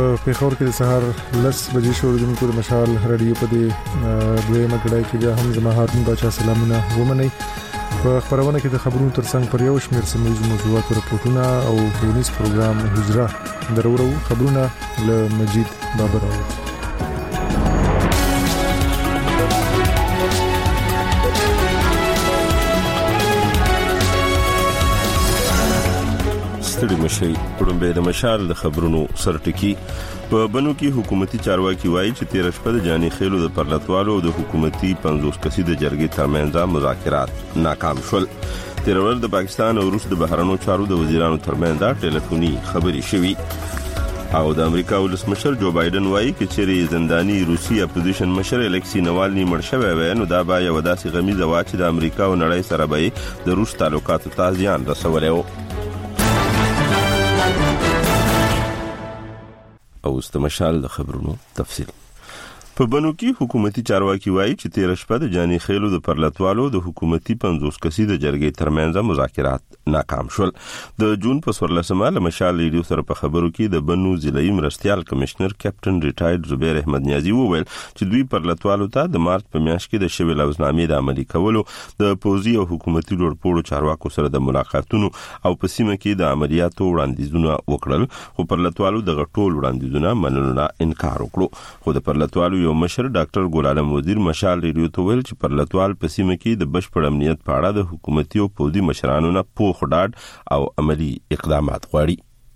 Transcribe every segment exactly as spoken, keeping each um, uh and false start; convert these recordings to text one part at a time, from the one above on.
په پیښور کې د سهار لس بجې شو د مشال رادیو په دې دویمه کډای کې بیا هم زما هارون بچا سلامونه ومني. په خبرونه کې د خبرونو ترڅنګ پر یو شمېر سیمه موضوعات او راپورټونه او ټولنیز پروګرام حجره درورو خبرونه له مجید بابر او ستړي مشي پړمبه د مشال د خبرونو سرټکی. په بنو کې حکومتي چارواکي وایي چې تیر شپه د جاني خېلو د پرلطوالو د حکومتي پنځوس کسي د جرګې ترمنځ مذاکرات ناکام شول. تیر ورځ د پاکستان او روس د بهرنیو چارو د وزیرانو ترمنځ ټلیفوني خبري شوي او د امریکا ولسمشر جو بایدن وایي چې چیرې زنداني روسي اپوزیشن مشر الکسی نوالني مړ شوی وای نو دا به یو داسې غمیزه وا چې د امریکا او نړۍ سره به د روس تعلقاتو ته زیان رسولی و. او استمشال د خبرونو تفصیل. په بنو کې حکومتي چارواکي وایي چې تیر شپه د جاني خېلو د پرلطوالو د حکومتي پنځوس کسي د جرګې ترمنځ مذاکرات ناکام شول. د جون په څوارلسمه له مشال ریډیو سره په خبرو کې د بنو ضلعي مرستيال کمشنر کیپټن ریټایرډ زبیر احمد نیازي وویل چې دوی پرلطوالو ته د مارچ په میاشت کې د شوی لوزنامې د عملي کولو د پوزي او حکومتي لوړپوړو چارواکو سره د ملاقاتونو او په سیمه کې د عملیاتو وړاندیزونه وکړل خو پرلطوالو د غټول وړاندیزونه منلو نه انکار وکړو. خو د پرلطوالو یو مشر ډاکټر ګل عالم وزیر مشال ریډیو ته ویل چې پرلطوال په سیمه کې د بشپړ امنیت په اړه د حکومتي او پوځي مشرانو نه پوخ ډاډ او عملی اقدامات غواړي.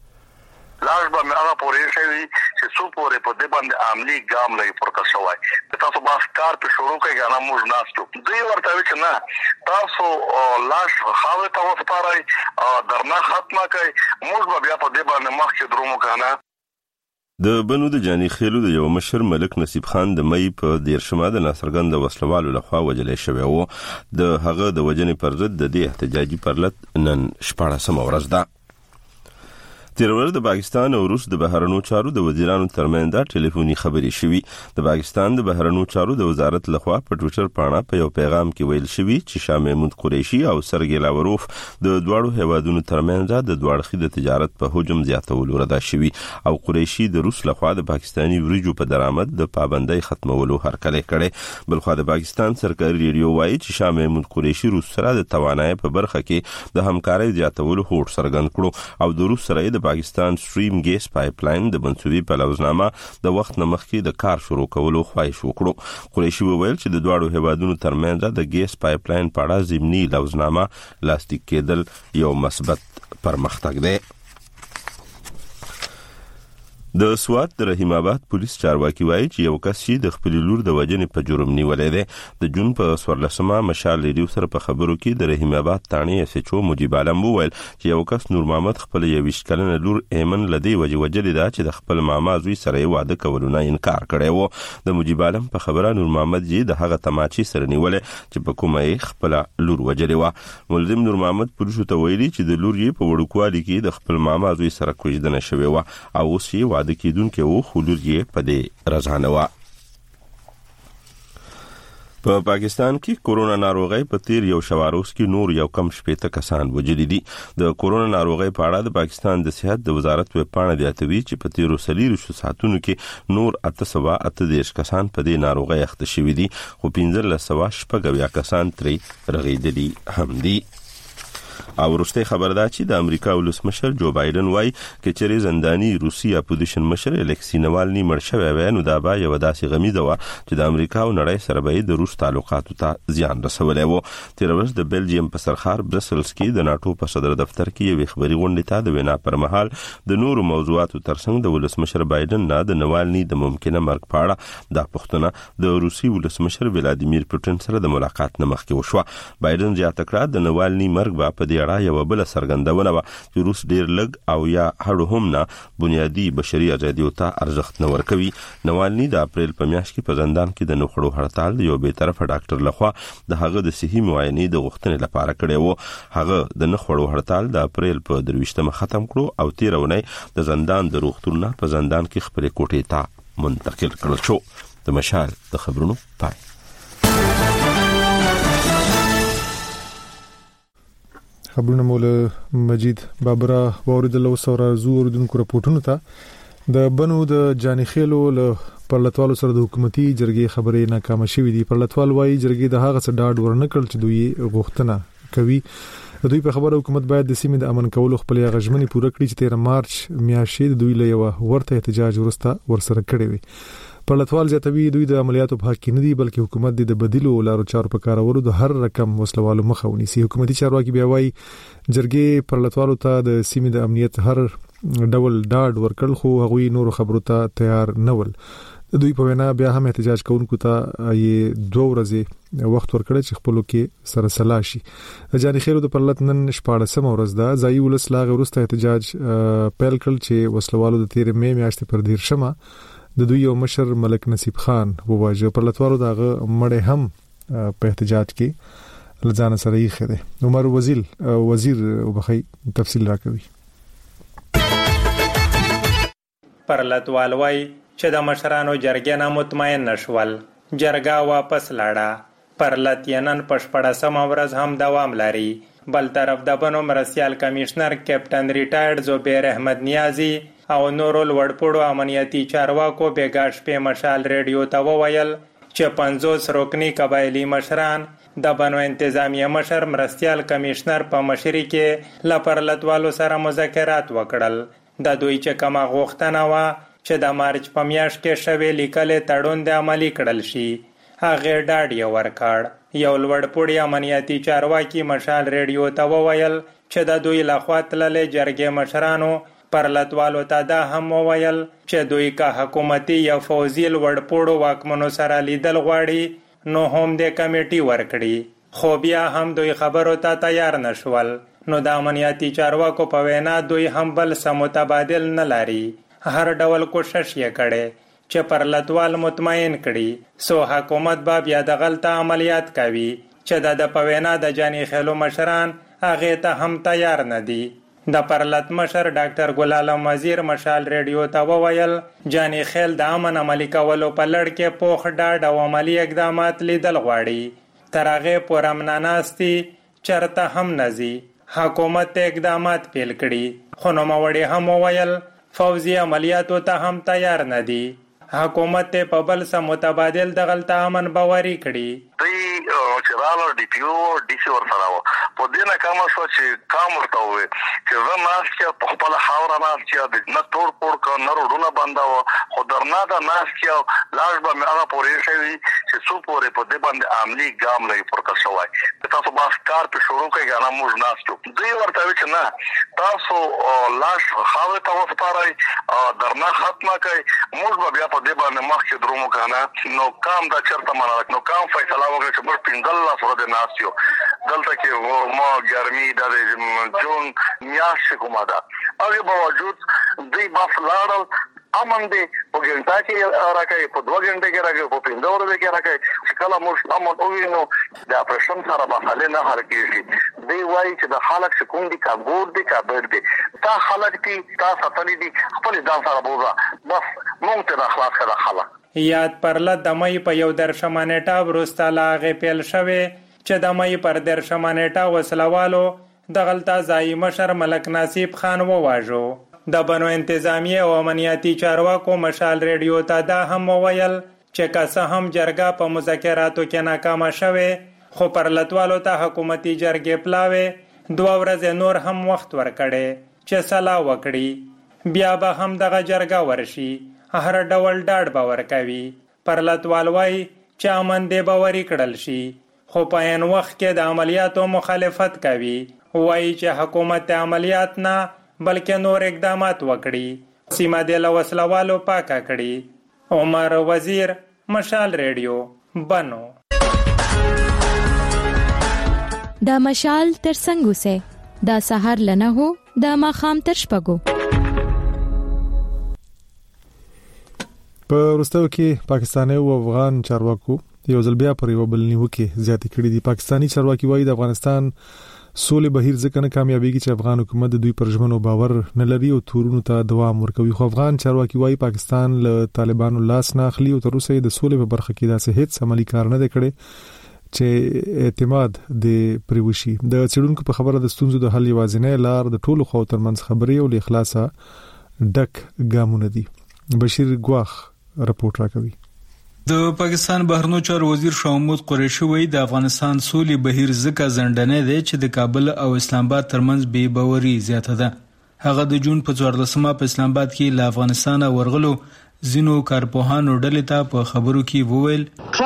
لاش به هغه پورې شوی چې څو پورې په دې باندې عملی ګام لري پورته شوی تاسو باس کار په شروع کې غواړم موږ ناستو دوی ورته چې نه تاسو لاش خاوه ته وسپارای درنه ختمه کوي موږ بیا په دې باندې مخکې درومو کنه. د بنو د جاني خېلو د یو مشر ملک نصیب خان د مې په دیرشمه د ناصرګند وسلوالو لخوا وجلې شوی و. د هغه د وجنې پر ضد د دې احتجاجي پرلط نن شپاړسمه ورځ ده. تیر ورځ د پاکستان او روس د بهرنیو چارو د وزیرانو ترمنځ ټلیفوني خبري شوي. د پاکستان د بهرنیو چارو د وزارت لخوا په ټوئیټر باندې په یو پیغام کې ویل شوی چې شاه محمود قریشي او سرګی لاوروف د دوړو هیوادونو ترمنځ د دوړخي د تجارت په حجم زیاتولو ردا شوی او قریشي د روس لخوا د پاکستاني وریجو په درآمد د پابندۍ ختمولو هرکلی کړي. بلخو د پاکستان سرکاري ریډیو وایي چې شاه محمود قریشي روس سره د توانایي په برخه کې د همکارۍ زیاتولو هوډ څرګند کړو او د روس سره د پاکستان سټریم ګیس پایپ لاین د منسوبي په لوزنامه د وخت نه مخکې د کار شروع کولو خواهش وکړو. قریشي وویل چې د دوړو هیوادونو ترمنځ د ګیس پایپ لاین په اړه ضمني لوزنامه لاسلیک کېدل یو مثبت پرمختګ دی. د سوات د رحیم آباد پولیس چارواکي وایي چې یو کس چې د خپل لور د وجنې په جرم نیولې ده. د جون په څوارلسمه مشال ریډیو سره په خبرو کې د رحیم آباد تانی اس ایچ او مجيب عالم وویل چې یو کس نور محمد خپل یویش کلنه لور ایمن لدی وجه وجلې ده چې د خپل ماما زوی سره واده کولو نه انکار کړی و. د مجيب عالم په خبره نور محمد جی د هغه تماچی سره نیولې چې په کومه خپل لور وجلې و. ملزم نور محمد پولیسو ته ویلي چې د لور یې په وړوکوالي کې د خپل ماما زوی سره کوژدنه شوی و او اوس یې د کېدونکو او خلور یې په دې رضانه و. په پاکستان کې کورونا ناروغي په تیر یو شواروس کې نور یو کم شپېته کسان وجلي دي. د کورونا ناروغي په اړه د پاکستان د صحت د وزارت ویب پاڼه دیاتوي چې په تیرو سلیرو ساعتونو کې نور اته سوه اته دېرش کسان په دې ناروغي اخته شوي دي خو پنځلس سوه شپږ اویا کسان ترې رغېدلي هم دي. او ورسته خبر ده چې د امریکا ولسمشر جو بایدن وایي چې چیرې زنداني روسي اپوزیشن مشر الکسی نوالني مړ شوی وای نو دا به یو داسې غمیزه و چې د امریکا او نړۍ سره به د روس تعلقاتو ته زیان رسولی و. تیر ورځ د بلجیم په سرخار برسلز کې د ناتو په صدر دفتر کې یو خبري غونډه ته د وینا پر مهال د نورو موضوعاتو ترڅنګ د ولسمشر بایدن نه د نوالني د ممکنه مرګ په اړه د پښتنه د روسي ولسمشر ولادیمیر پوتین سره د ملاقات نه مخکې وشو. بایدن زیاته کړه د نوالني مرګ په دې اړه یو بل څرګندونه و چې روس ډیر لږ او یا هړو هم نه بنیادی بشري ازادیو ته ارزښت نه ورکوي. نوالني د اپریل په میاشت کې په زندان کې د نخړو هړتال د یو بې طرفه ډاکټر لخوا د هغه د صحي معاینې د غوښتنې لپاره کړی و. هغه د نخړو هړتال د اپریل په درویشتمه ختم کړو او تیرونه د زندان د روغتون نه په زندان کې خپل کوټې ته منتقل کړل شو. د مشال د خبرونو پای. خبرونه مولا مجید بابرا ووردل او سره زور دونکو راپورټونو ته. د بنو د جانخېلو له پرلطوالو سره د حکومتي جرګې خبرې ناکامه شوې دي. پرلطوال وايي جرګې د هغه څه ډاډ ورنکړ چې دوی غوښتنه کوي. دوی په خبره حکومت باید د سیمې د امن کولو خپل غژمنې پوره کړي چې تیر مارچ میاشتې دوی له یو ورته احتجاج ورسته ورسره کړی وي. پرلطوال زیاتوي دوی د عملیاتو په حق کې نه دي بلکې حکومت د بدیلو لارو چارو په کارولو د هر رقم وسلوالو مخه ونیسي. حکومتي چارواکي بیا وايي جرګې پرلطوالو ته د سیمې د امنیت هر ډول ډاډ ورکړل خو هغوی نور خبرو ته تیار نه ول. دوی په وینا بیا هم احتجاج کوونکو ته یې دوه ورځې وخت ورکړی چې خپلو کې سره سلا شي. جانخېلو د پرلط نن شپاړسمه ورځ ده. ځایي ولس لا وروسته احتجاج پیل کړل چې وسلوالو د تیر مې میاشتې پر دیرشمه د دوی یو مشر ملک نصیب خان وواژه. پرلطوالو دغه مړی هم په احتجاج کې لځان سره یې خده. عمر وزیر وزیر وبخي تفصیل راکوي. پرلطوال وايي چې د مشرانو جرګې نه مطمئن نشول. جرګه واپس لاړه. پرلط نن په شپاړسمه ورځ هم دوام لري. بل طرف د بنو مرستیال کمشنر کیپټن ریټایرډ زبیر احمد نیازی او نورو لوړپوړو امنیتي چارواکو بیګا شپې مشال ریډیو ته وویل چې پنځوس رکني قبایلی مشران د بنو انتظامیه مشر مرستیال کمشنر په مشرۍ کې له پرلطوالو سره مذاکرات وکړل. د دوی چې کومه غوښتنه وه چې د مارچ په میاشت کې شوې لیکلې تړون د عملي کړل شي هغې ډاډ یې ورکړ. یو لوړپوړي امنیتي چارواکي مشال ریډیو ته وویل چې د دوی لخوا تللې جرګې مشرانو پرلطوالو ته دا هم وویل چې دوی که حکومتي یا فوزي لوړپوړو واکمنو سره لیدل غواړي نو هم د کمیټي ورکړي. خو بیا هم دوی خبرو ته تیار نشول. نو د امنیتي چارواکو په وینا دوی هم بل څه متبادل نه لري. هر ډول کوشش یې کړي چې پرلطوال مطمئن کړي سو حکومت به بیا د غلطه عملیات کوي چې د په وینا د جانخېلو مشران هغې ته هم تیار نه دي. د پرلط مشر ډاکټر ګل عالم وزیر مشال ریډیو ته وویل جانخېل د امن عملي کولو په لړ کې پوخ ډاډ او عملي اقدامات لیدل غواړي. تر هغې پورې امناناستي چرته هم نه ځي. حکومت اقدامات پیل کړي خو نوموړي هم وویل فوزي عملیاتو ته هم تیار نه دي. حکومت په بل څه متبادل د غلطه امن باوري کړي. دوی چې راغلل ډي پي او ډي سي ورسره وو په دې ناکامه شو چې کام ورته وویل چې زه ناست چې په خپله خاوره ناست چې نه توړ پوړ که نه روډونه بنده وه خو درنا ده ناست چې لاړ به مې هغه پورې ایښی وي چې څو پورې په دې باندې عملي ګام لري پورته شوی چې تاسو بس کار پې شروع کړئ که نه موږ ناست یو. دوی ورته وایي چې نه تاسو لاش خاورې ته وسپارئ درنا ختمه کړئ موږ به بیا په دې باندې مخکې درومو که نه نو کام دا چېرته منع نو کام فیصله وکړه چې موږ پنځلس ورځې ناست یو دلته کې ما ګرمي د جون میاشت کومه ده هغې باوجود دوی بس لاړل امن دی په ګنټه کې راکوي په دوه ګنټه کې راکوي په پنځه ورځې کې راکوي چې کله موږ امن ووینو د اپریشن سره مسالې نه حل کېږي. دوی وایي چې د خلک چې کوم دي که ګور دي که بېډ دي تا خلک دي تا ساتلي دي خپل ځان سره بوځه بس موږ ته نه خلاص کړه خلک. یاد پرلط د مۍ په یو درشمه نیټه وروسته له هغې پیل شوې چې د مۍ پر درشمه نیټه وسلوالو د غلطه ځایي مشر ملک نصیب خان وواژو. د بنو انتظامیه او امنیتي چارواکو مشال ریډیو ته دا هم وویل چې که څه هم جرګه په مذاکراتو کې ناکامه شوې خو پرلطوالو ته حکومتي جرګې پلاوې دوه ورځې نور هم وخت ورکړی چې سلا وکړي بیا به هم دغه جرګه ورشي هر ډول ډاډ به ورکوي. پرلطوال وایي چې امن دې باوري کړل شي خو په عین وخت کې د عملیاتو مخالفت کوي. وایي چې حکومت عملیات نه بلکې نور اقدامات وکړي سیمه دې له وسلوالو پاکه کړي. عمر وزیر مشال ریډیو بنو. دا مشال تر څنګه سه دا سحر لنه هو دا ماخام تر شپږو. په وروستیو کې پاکستاني او افغان چارواکو یو ځل بیا پر یو بل نیوکه زیاتې کړې دي. پاکستانی چارواکي وایي د افغانستان سولې بهیر ځکه نه کامیابیږي چې افغان حکومت د دوی پر ژمنو باور نه لري او تورونو ته دوام ورکوي. خو افغان چارواکي وایي پاکستان له طالبانو لاس نه اخلي او تر اوسه د سولې په برخه کې داسې هیڅ عملی کار نه دی کړی چې اعتماد د پریوشي. د څېړونکو په خبره د ستونزو د حل یوازینی لار د ټولو خواو ترمنځ خبرې او له اخلاصه ډک ګامونه دي. بشیر ګواخ رپورټ راکوي. د پاکستان بهرنیو چارو وزیر شاه محمود قریشي وایي د افغانستان سولې بهیر ځکه ځنډنې دی چې د کابل او اسلام آباد ترمنځ بې باوري زیاته ده. هغه د جون په څوارلسمه په اسلام آباد کې له افغانستان ورغلو زینو کارپوهانو ډلې ته په خبرو کې وویل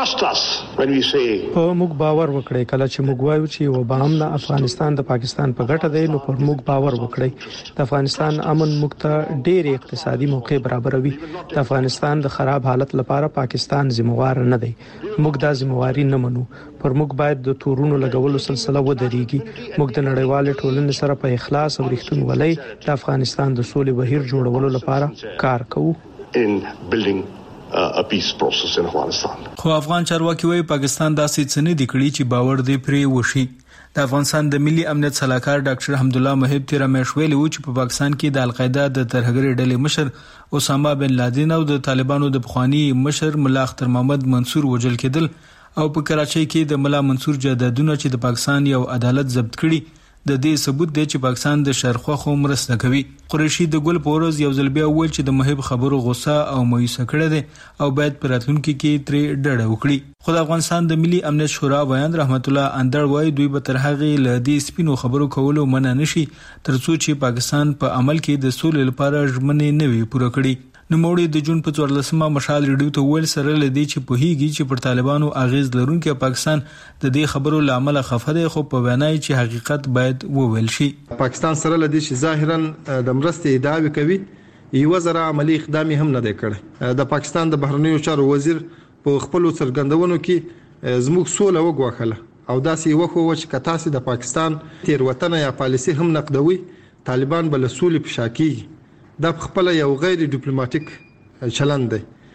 په موږ باور وکړئ. کله چې موږ وایو چې و به هم د افغانستان د پاکستان په ګټه دی نو پر موږ باور وکړئ. د افغانستان امن موږ ته ډېر اقتصادي موقع برابروي. د افغانستان د خراب حالت لپاره پاکستان ذمہوار نه دی. موږ دا ذمہواری نه منو. پر موږ باید د تورونو لګولو سلسله ودرېږي. موږ د نړیوال ټولنې سره په اخلاص او رښتینولۍ د افغانستان د سولې بهیر جوړولو لپاره کار کوو. in building uh, a peace process in Afghanistan. خو افغان چارواکي وايي پاکستان داسې څه نه دی کړی چې باور دې پرې وشي. د افغانستان د ملي امنیت صلاحکار ډاکټر حمدالله محب تیر مېش ویلي و چې په پاکستان کې د القاعده د ترهګرۍ ډلې مشر اسامه بن لادن او د طالبانو د پخوانی مشر ملا اختر محمد منصور وژل کېدل او په کراچۍ کې د ملا منصور جایدادونه چې د پاکستان یو عدالت ضبط کړي د دې ثبوت دی چې پاکستان د شرخواخو مرسته کوي. قریشي د ګل پورز یو ځل بیا وویل چې د محب خبرو غوسه او مایوسه کړه دي او باید پر راتلونکي کې ترې ډډه وکړي. خو د افغانستان د ملي امنیت شورا بیان رحمت الله اندړ وایي دوی به تر هغې له دې سپینو خبرو کولو منع نشي ترڅو چې پاکستان په عمل کې د سولې لپاره ژمنې نه وي پوره کړي. نوموړي د جون په څوارلسمه مشال ریډیو ته ویل سره لدی چې په هیږي چې پر طالبانو اغیز لرونکي پاکستان د دې خبرو لامل خفه دی خو په وینای چې حقیقت باید وویل شي. پاکستان سره لدی چې ظاهرا د مرستې ادعاوې کوي یو زره عملی اقدام هم نه دی کړی. د پاکستان د بهرنیو چارو وزیر په خپل څرګندونو کې زموږ سوله وګواخله او داسې یو خو چې کتاسي د پاکستان تیر وطن یا پالیسي هم نقدوي طالبان بل سولې په شاکی دا خپل یو غیر ډیپلوماټیک چلند دی.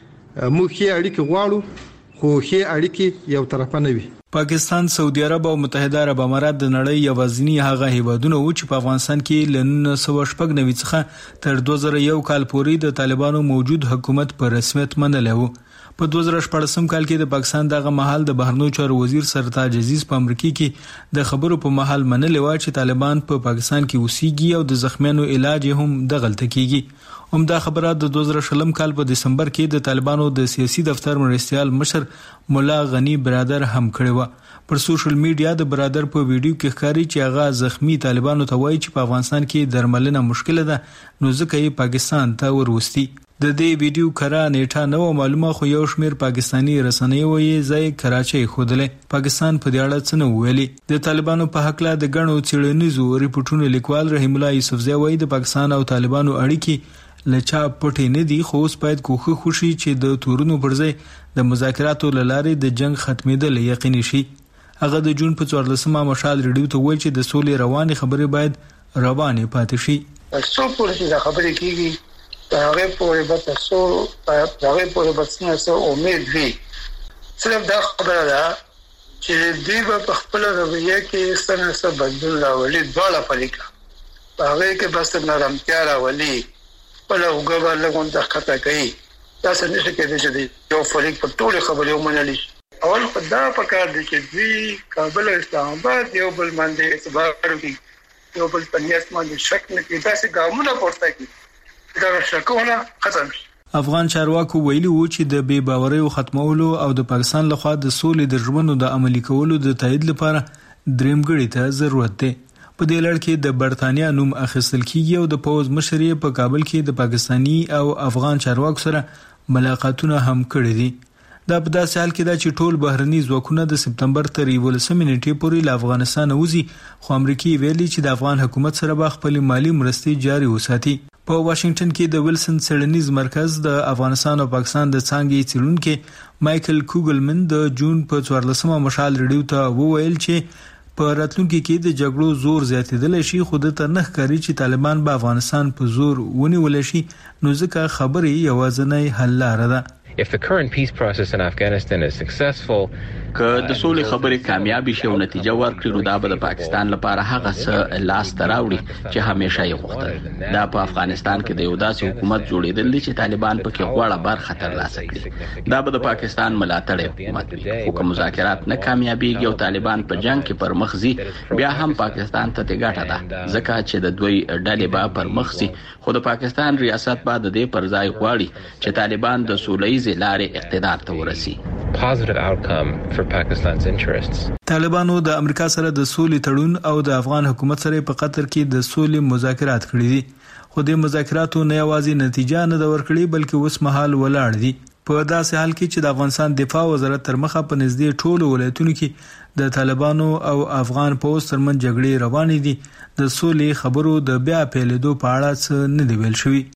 موږ هي اړیکې غواړو خو هي اړیکې یو طرفه نه وي. پاکستان، سعودي عرب او متحده عرب امارات د نړۍ یوازینی هغه هیوادونه و چې په افغانستان کې له نولس سوه شپږ نوي څخه تر دوه زره یو کال پورې د طالبانو موجود حکومت په رسمیت منلی و. په دوه زره شپږم کال کې د پاکستان دغه مهال د بهرنیو چارو وزیر سرتاج عزیز په امریکا کې د خبرو په مهال منلی و چې طالبان په پا پاکستان کې اوسېږي او د زخمیانو علاج هم دغلته کیږي. همدا خبره د دوه زره شلم کال په دسمبر کې د طالبانو د سیاسي دفتر مرستیال مشر مولا غنی برادر هم کړی و. پر سوشل میډیا د برادر په ویډیو کې ښکاري چې هغه زخمی طالبانو ته وایي چې په افغانستان کې درملنه مشکله ده نو ځکه یې پاکستان ته وروستي. د دې ویډیو کرا نیټه نو معلومه خو یو شمیر پاکستانی رسنۍ وایي ځای کراچۍ خودلې پاکستان په دې اړه څه نه ویلي. د طالبانو په حق لا د غنو چړنیزو ریپورتونو لیکوال رحیم الله یوسفزی وایي د پاکستان او طالبانو اړیکې لچا پټې نه دي خو اوس باید کوښښ وشي چې د تورونو پر ځای د مذاکراتو له لارې د جنگ ختمېدل یقیني شي. هغه د جون په څوارلسمه مشال ریډیو ته ویل چې د سولې روانې خبرې باید روانې پاتې شي. څو پورې چې دا خبرې کیږي هغه پورې به تاسو هغه پورې به څنګه امید وي. صرف دا خبره ده چې دوی په خپل رویه کې څنګه څه بدلون راولي دواړه فریقه هغه کې بس نرمتیا راولي ولا وګړه لګون د خطا کوي. دا څنګه چې کېږي چې یو فریق په ټول خبرې ومنلي. اول په دا پکار دي چې دوی کابل او اسلام آباد یو بل باندې اعتبار کوي یو بل په نیت باندې شک نه کوي. دا څه ګامونه پورته کوي دا شکونه ختم شي. افغان چارواکو ویلي وو چې د بې باورۍ ختمولو او د پاکستان لخوا د سولې د ژمنو د عملي کولو د تایید لپاره درېمګړي ته ضرورت دی. په دې لړ کې د برتانیا نوم اخیستل کیږي او د پوز مشر په کابل کې د پاکستانی او افغان چارواکو سره ملاقاتونه هم کړي دي. دا په داسې حال کې دا چې ټول بهرني ځواکونه د سپتمبر تر یولسمې نیټې پورې له افغانستان وځي خو امریکا ویلي چې د افغان حکومت سره به خپل مالی مرستې جاري وساتي. په واشنگټن کې د ویلسن څېړنیز مرکز د افغانستان او پاکستان د څانګې څېړونکي مایکل کوګلمن د جون په څوارلسمه مشال ریډیو ته وویل چې په راتلونکي کې د جګړو زور زیاتېدلی شي خو د ته نه ښکاري چې طالبان به افغانستان په زور ونیولی شي نو ځکه خبرې یوازینی حل لاره ده. If the current peace process in Afghanistan is successful, که د سولې خبرې کامیابی شي او نتیجه ورکړي نو دا به د پاکستان لپاره هغه څه لاس ته راوړي چې همیشه یې غوښتل. دا په افغانستان کې د یو داسې حکومت جوړېدل دي چې طالبان پکې غوړه برخه ترلاسه کړي. دا به د پاکستان ملاتړی حکومت وي. خو که مذاکرات نه کامیابیږي او طالبان په جنگ کې پر مخ ځي بیا هم پاکستان ته ګټه ده ځکه چې د دوی ډلې به پر مخ ځي. خو د پاکستان ریاست به د دې پر ځای غواړي چې طالبان د سولهییزې لارې اقتدار ته ورسي. Positive outcome for Pakistan's interests. طالبانو د امریکا سره د سولې تړون او د افغان حکومت سره په قطر کې د سولې مذاکرات کړي دي. خو د مذاکراتو نه یوازې نتیجه نه د ورکړي بلکې اوس مهال ولاړ دي. په داسې حال کې چې د افغانستان دفاع وزارت تر مخه په نږدې ټولو ولایتونو کې د طالبانو او افغان پوځ ترمنځ جګړې روانې دي. د سولې خبرو د بیا پیلېدو په اړه څه نه دی ویل شوی.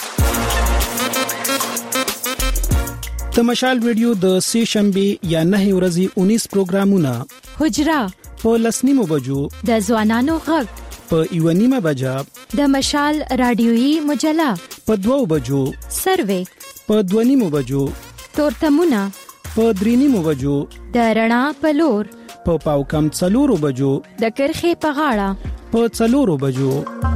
د مشال ویډیو د سه شنبه یا نه ورځې انیس پروګرامونه حجرا په لسنیمو بجو د ځوانانو غږ په یو نیمه بجا د مشال رادیويي مجله په دوو بجو سروې په دوه نیمو بجو تورتمونه په درې نیمو بجو د رڼا په لور په پاو کم څلورو بجو د کرخې په غاړه په څلورو بجو.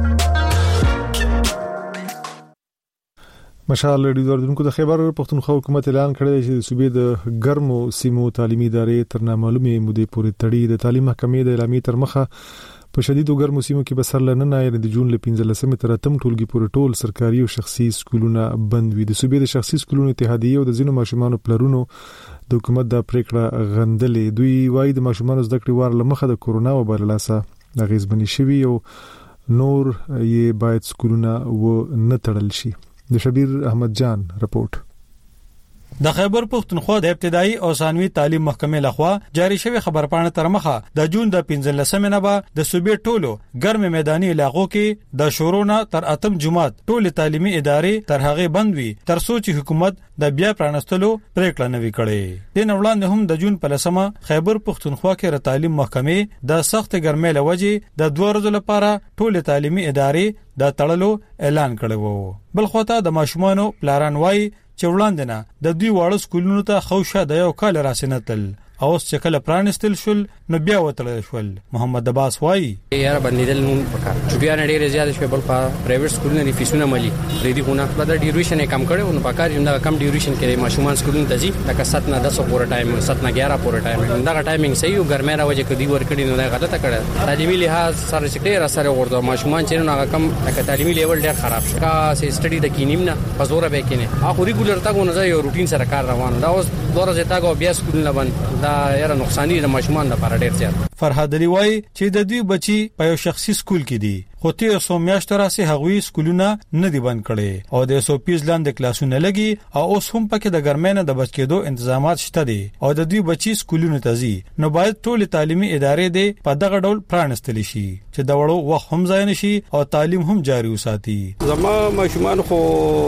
مشال ریډیو اوریدونکو د خیبر پختونخوا حکومت اعلان کړی چې د صوبې د ګرمو سیمو تعلیمي ادارې تر نامعلومې مودې پورې تړي. د تعلیم محکمې د اعلامیې تر مخه په شدیدو ګرمو سیمو کې به سرلننه یعنې د جون له پنځلسمې تر اتم ټولګي پورې ټول سرکاري او شخصي سکولونه بند وي. د صوبې د شخصي سکولونو اتحادیې او د ځینو ماشومانو پلرونو د حکومت د پریکړه غندلې. دوی وايي د ماشومانو زده کړې وار لمخه د کورونا وبا له لاسه اغیزمنې شوي او نور یې باید سکولونه و نه تړل شي. د شبیر احمد جان رپورت. د خیبر پختونخوا د ابتدایي او ثانوي تعلیم محکمې لخوا جاری شوی خبرپاڼه تر مخه د جون د پنځلسمې نه به د صوبې ټولو ګرم میداني علاقو کې د شورونه تر اتم جمعات ټول تعلیمي ادارې تر هغه بند وي تر څو چې حکومت د بیا پرانستلو پریکړه نوي کړي. د نوړاندې هم د جون په لسمه خیبر پختونخوا کې د تعلیم محکمې د سخت ګرمۍ لوجې د دوه ورځې لپاره ټول تعلیمي ادارې د تړلو اعلان کړی وو. بل خواته د ماشومانو پلاران وایي چې وړاندې نه د دوی واړه سکولونو ته خوښه د یو کال راسنتل او چې کله پرانستل شول نو بیا وتړل شول. محمد عباس وایي یاره بندیدل نو پکار چټیا نه ډیره زیات شوه بل په پرایویټ سکولونو د فیسونو ملي ریډي خونه په د ډیوریشن کم کړي نو پکار یم دا کم ډیوریشن کې ماشومان سکولونو ته ځي لکه سات نه دس پورې ټایم سات نه اګیاره پورې ټایم دا ټایمینګ صحیح او ګرمه راوځي کدي ور کړي نو دا غلطه کړه. تعلیمي لحاظ سره سکتیر سره ورته ماشومان چې نو هغه کم لکه تعلیمي لیول ډیر خراب شو کا سي سټډي د کینیم نه پزوره به کینه اخو ریګولر تا کو نه یو روټین سره کار روان دا اوس دوره زتا کو بیا سکولونه بند دا یاره نقصان د ماشومان لپاره ډیر زیات. فرهاد علي وایي چې د دوی بچي په یو شخصي سکول کې دي خو تیر سو میاشتې راسي هغوی سکولونه نه دی بند کړي او د سو پیز لاندې کلاسونه لګي او اوس هم پکې د ګرمۍ د بچ کېدو تنظیمات شته دي او د دوی بچي سکولونه ته ځي نو باید ټول تعلیمي ادارې دي په دغه ډول پرانستل شي چې د وړو وخت هم ځای نشي او تعلیم هم جاري وساتي. زما ماشومان خو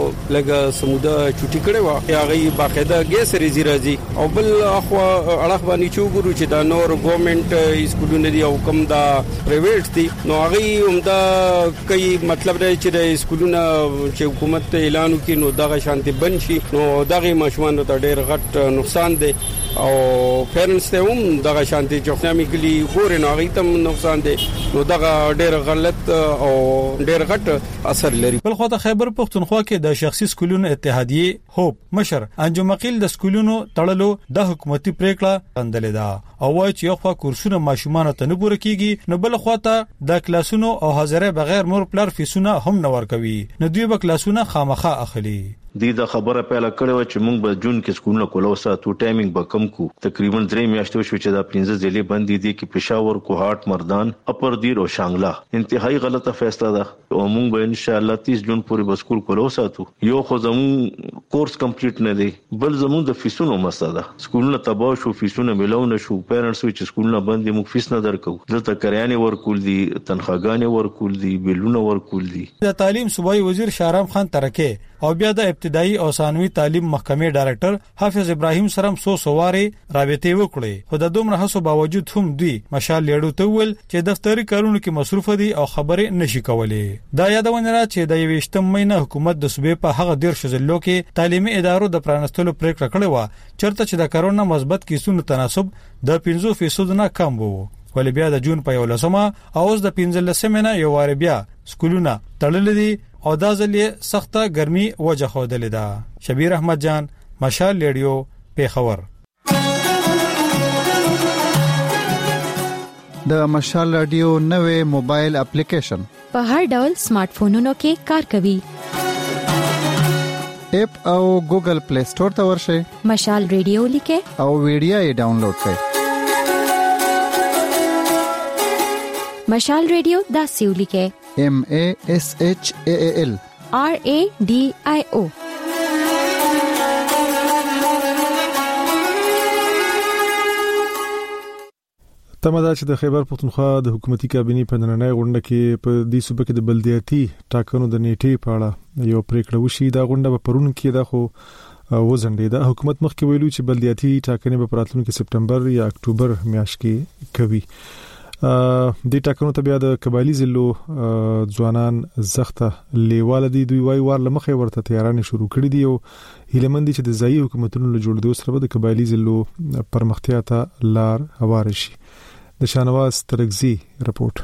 لګه سموده چټي کړي وا هغه باقاعده ګیس ریزي راځي او بل اخو اړه باندې چې وګورو چې دا نور ګورنمنت سکولونه دي او کوم دا پرایویټ دي نو هغه هم دا کوي مطلب دی چې د سکولونو چې حکومت اعلان وکړي نو دغه شانتي بند شي نو دغه ماشومان ته ډېر غټ نقصان دی او پیرنټس ته هم دغه شانتي چې فاميلي ګوري نو هغه ته نقصان دی نو دغه ډېر غلط او ډېر غټ اثر لري. بل خو د خیبر پختونخوا کې د شخصي سکولونو اتحادیې هوپ مشر انجم مقیل د سکولونو تړلو د حکومتي پریکړه غندلې ده او وايي چې یو خوا کورسونه ماشومان ته نه پوره کیږي نو بل خوا ته د کلاسونو او حاضرې بغیر مور پلار فیسونه هم نه ورکوي نو دوی به کلاسونه خامخا اخلي. دی دا خبره پیل کړې و چې موږ به جون کې سکولونه کولو ساتو ټایمینګ به کم کو تقریبا درې میاشتې شو چې دا پنځه ضلع بندي دي کې پېښور کوهاټ مردان اپر دیر او شانګلا انتهایی غلطه فیصله ده او موږ به ان شاء الله تیس جون پورې به سکول کولو ساتو. یو خو زموږ کورس کمپلیټ نه دی بل زموږ د فیسونو مسله ده سکولونه تباہ شو فیسونه ملونه شو پیرنټس چې سکولونه بند دي موږ فیس نه درکو دلته کریانه ورکول دي تنخواګانې ورکول دي بیلونه ورکول دي. د تعلیم صوبایي وزیر شهرام خان ترکه او بیا د ابتدایي او ثانوي تعلیم محکمې ډایرکټر حافظ ابراهیم سرم سو سواره رابطه وکړي. خو د دومره هڅو باوجود هم دوی مشال لیړو ته ول چې دفتري کارونو کې مصروف دي او خبرې نشي کولای. دا یادونه را چې د یوشتم مینه حکومت د صوبې په هغه ډیر شزلو کې تعلیمي ادارو د پرانستلو پریکړه کړې و چرته چې د کرونا مثبت کیسونو تناسب د پنځه فیصد نه کم وو. ولې بیا د جون په یولسمه او اوس د پنځلسمه نه یو واره بیا سکولونه تړل دي او دا ځلې سخته ګرمي وجه خودلې ده. شبیر احمد جان، مشال ریډیو، پیښور. د مشال رادیو نوې موبایل اپلیکیشن په هر ډول سمارټ فونونو کې کار کوي. اپ او ګوګل پلی سٹور ته ورشئ، مشال ریډیو لیکه او ویډیو یې ډاونلوډ کړئ. مشال ریډیو دا سیو لیکه M A S H A A L R A D I O. تمدا چې د خیبر پختونخوا د حکومتي کابینې په نننۍ غونډه کې په دې صوبه کې د بلدیاتي ټاکنو د نیټې په اړه یو پریکړه وشي. دا غونډه په پرون کې د خو وزنډیده. حکومت مخکې ویلو چې بلدیاتي ټاکنې په راتلونکي سپټمبر یا اکتوبر میاشت کې کوي. د ټاکنو ته بیا د قبایلی ضلعو ځوانان زخته لیواله دي. دوی وايي وار لمخې ورته تیارانه شروع کړې دي او هیلمند چې د ځایي حکومتونو له جوړېدو سره د قبایلی ضلعو پرمختیا ته لار هوار شي. د شانواز ترغزي رپورت.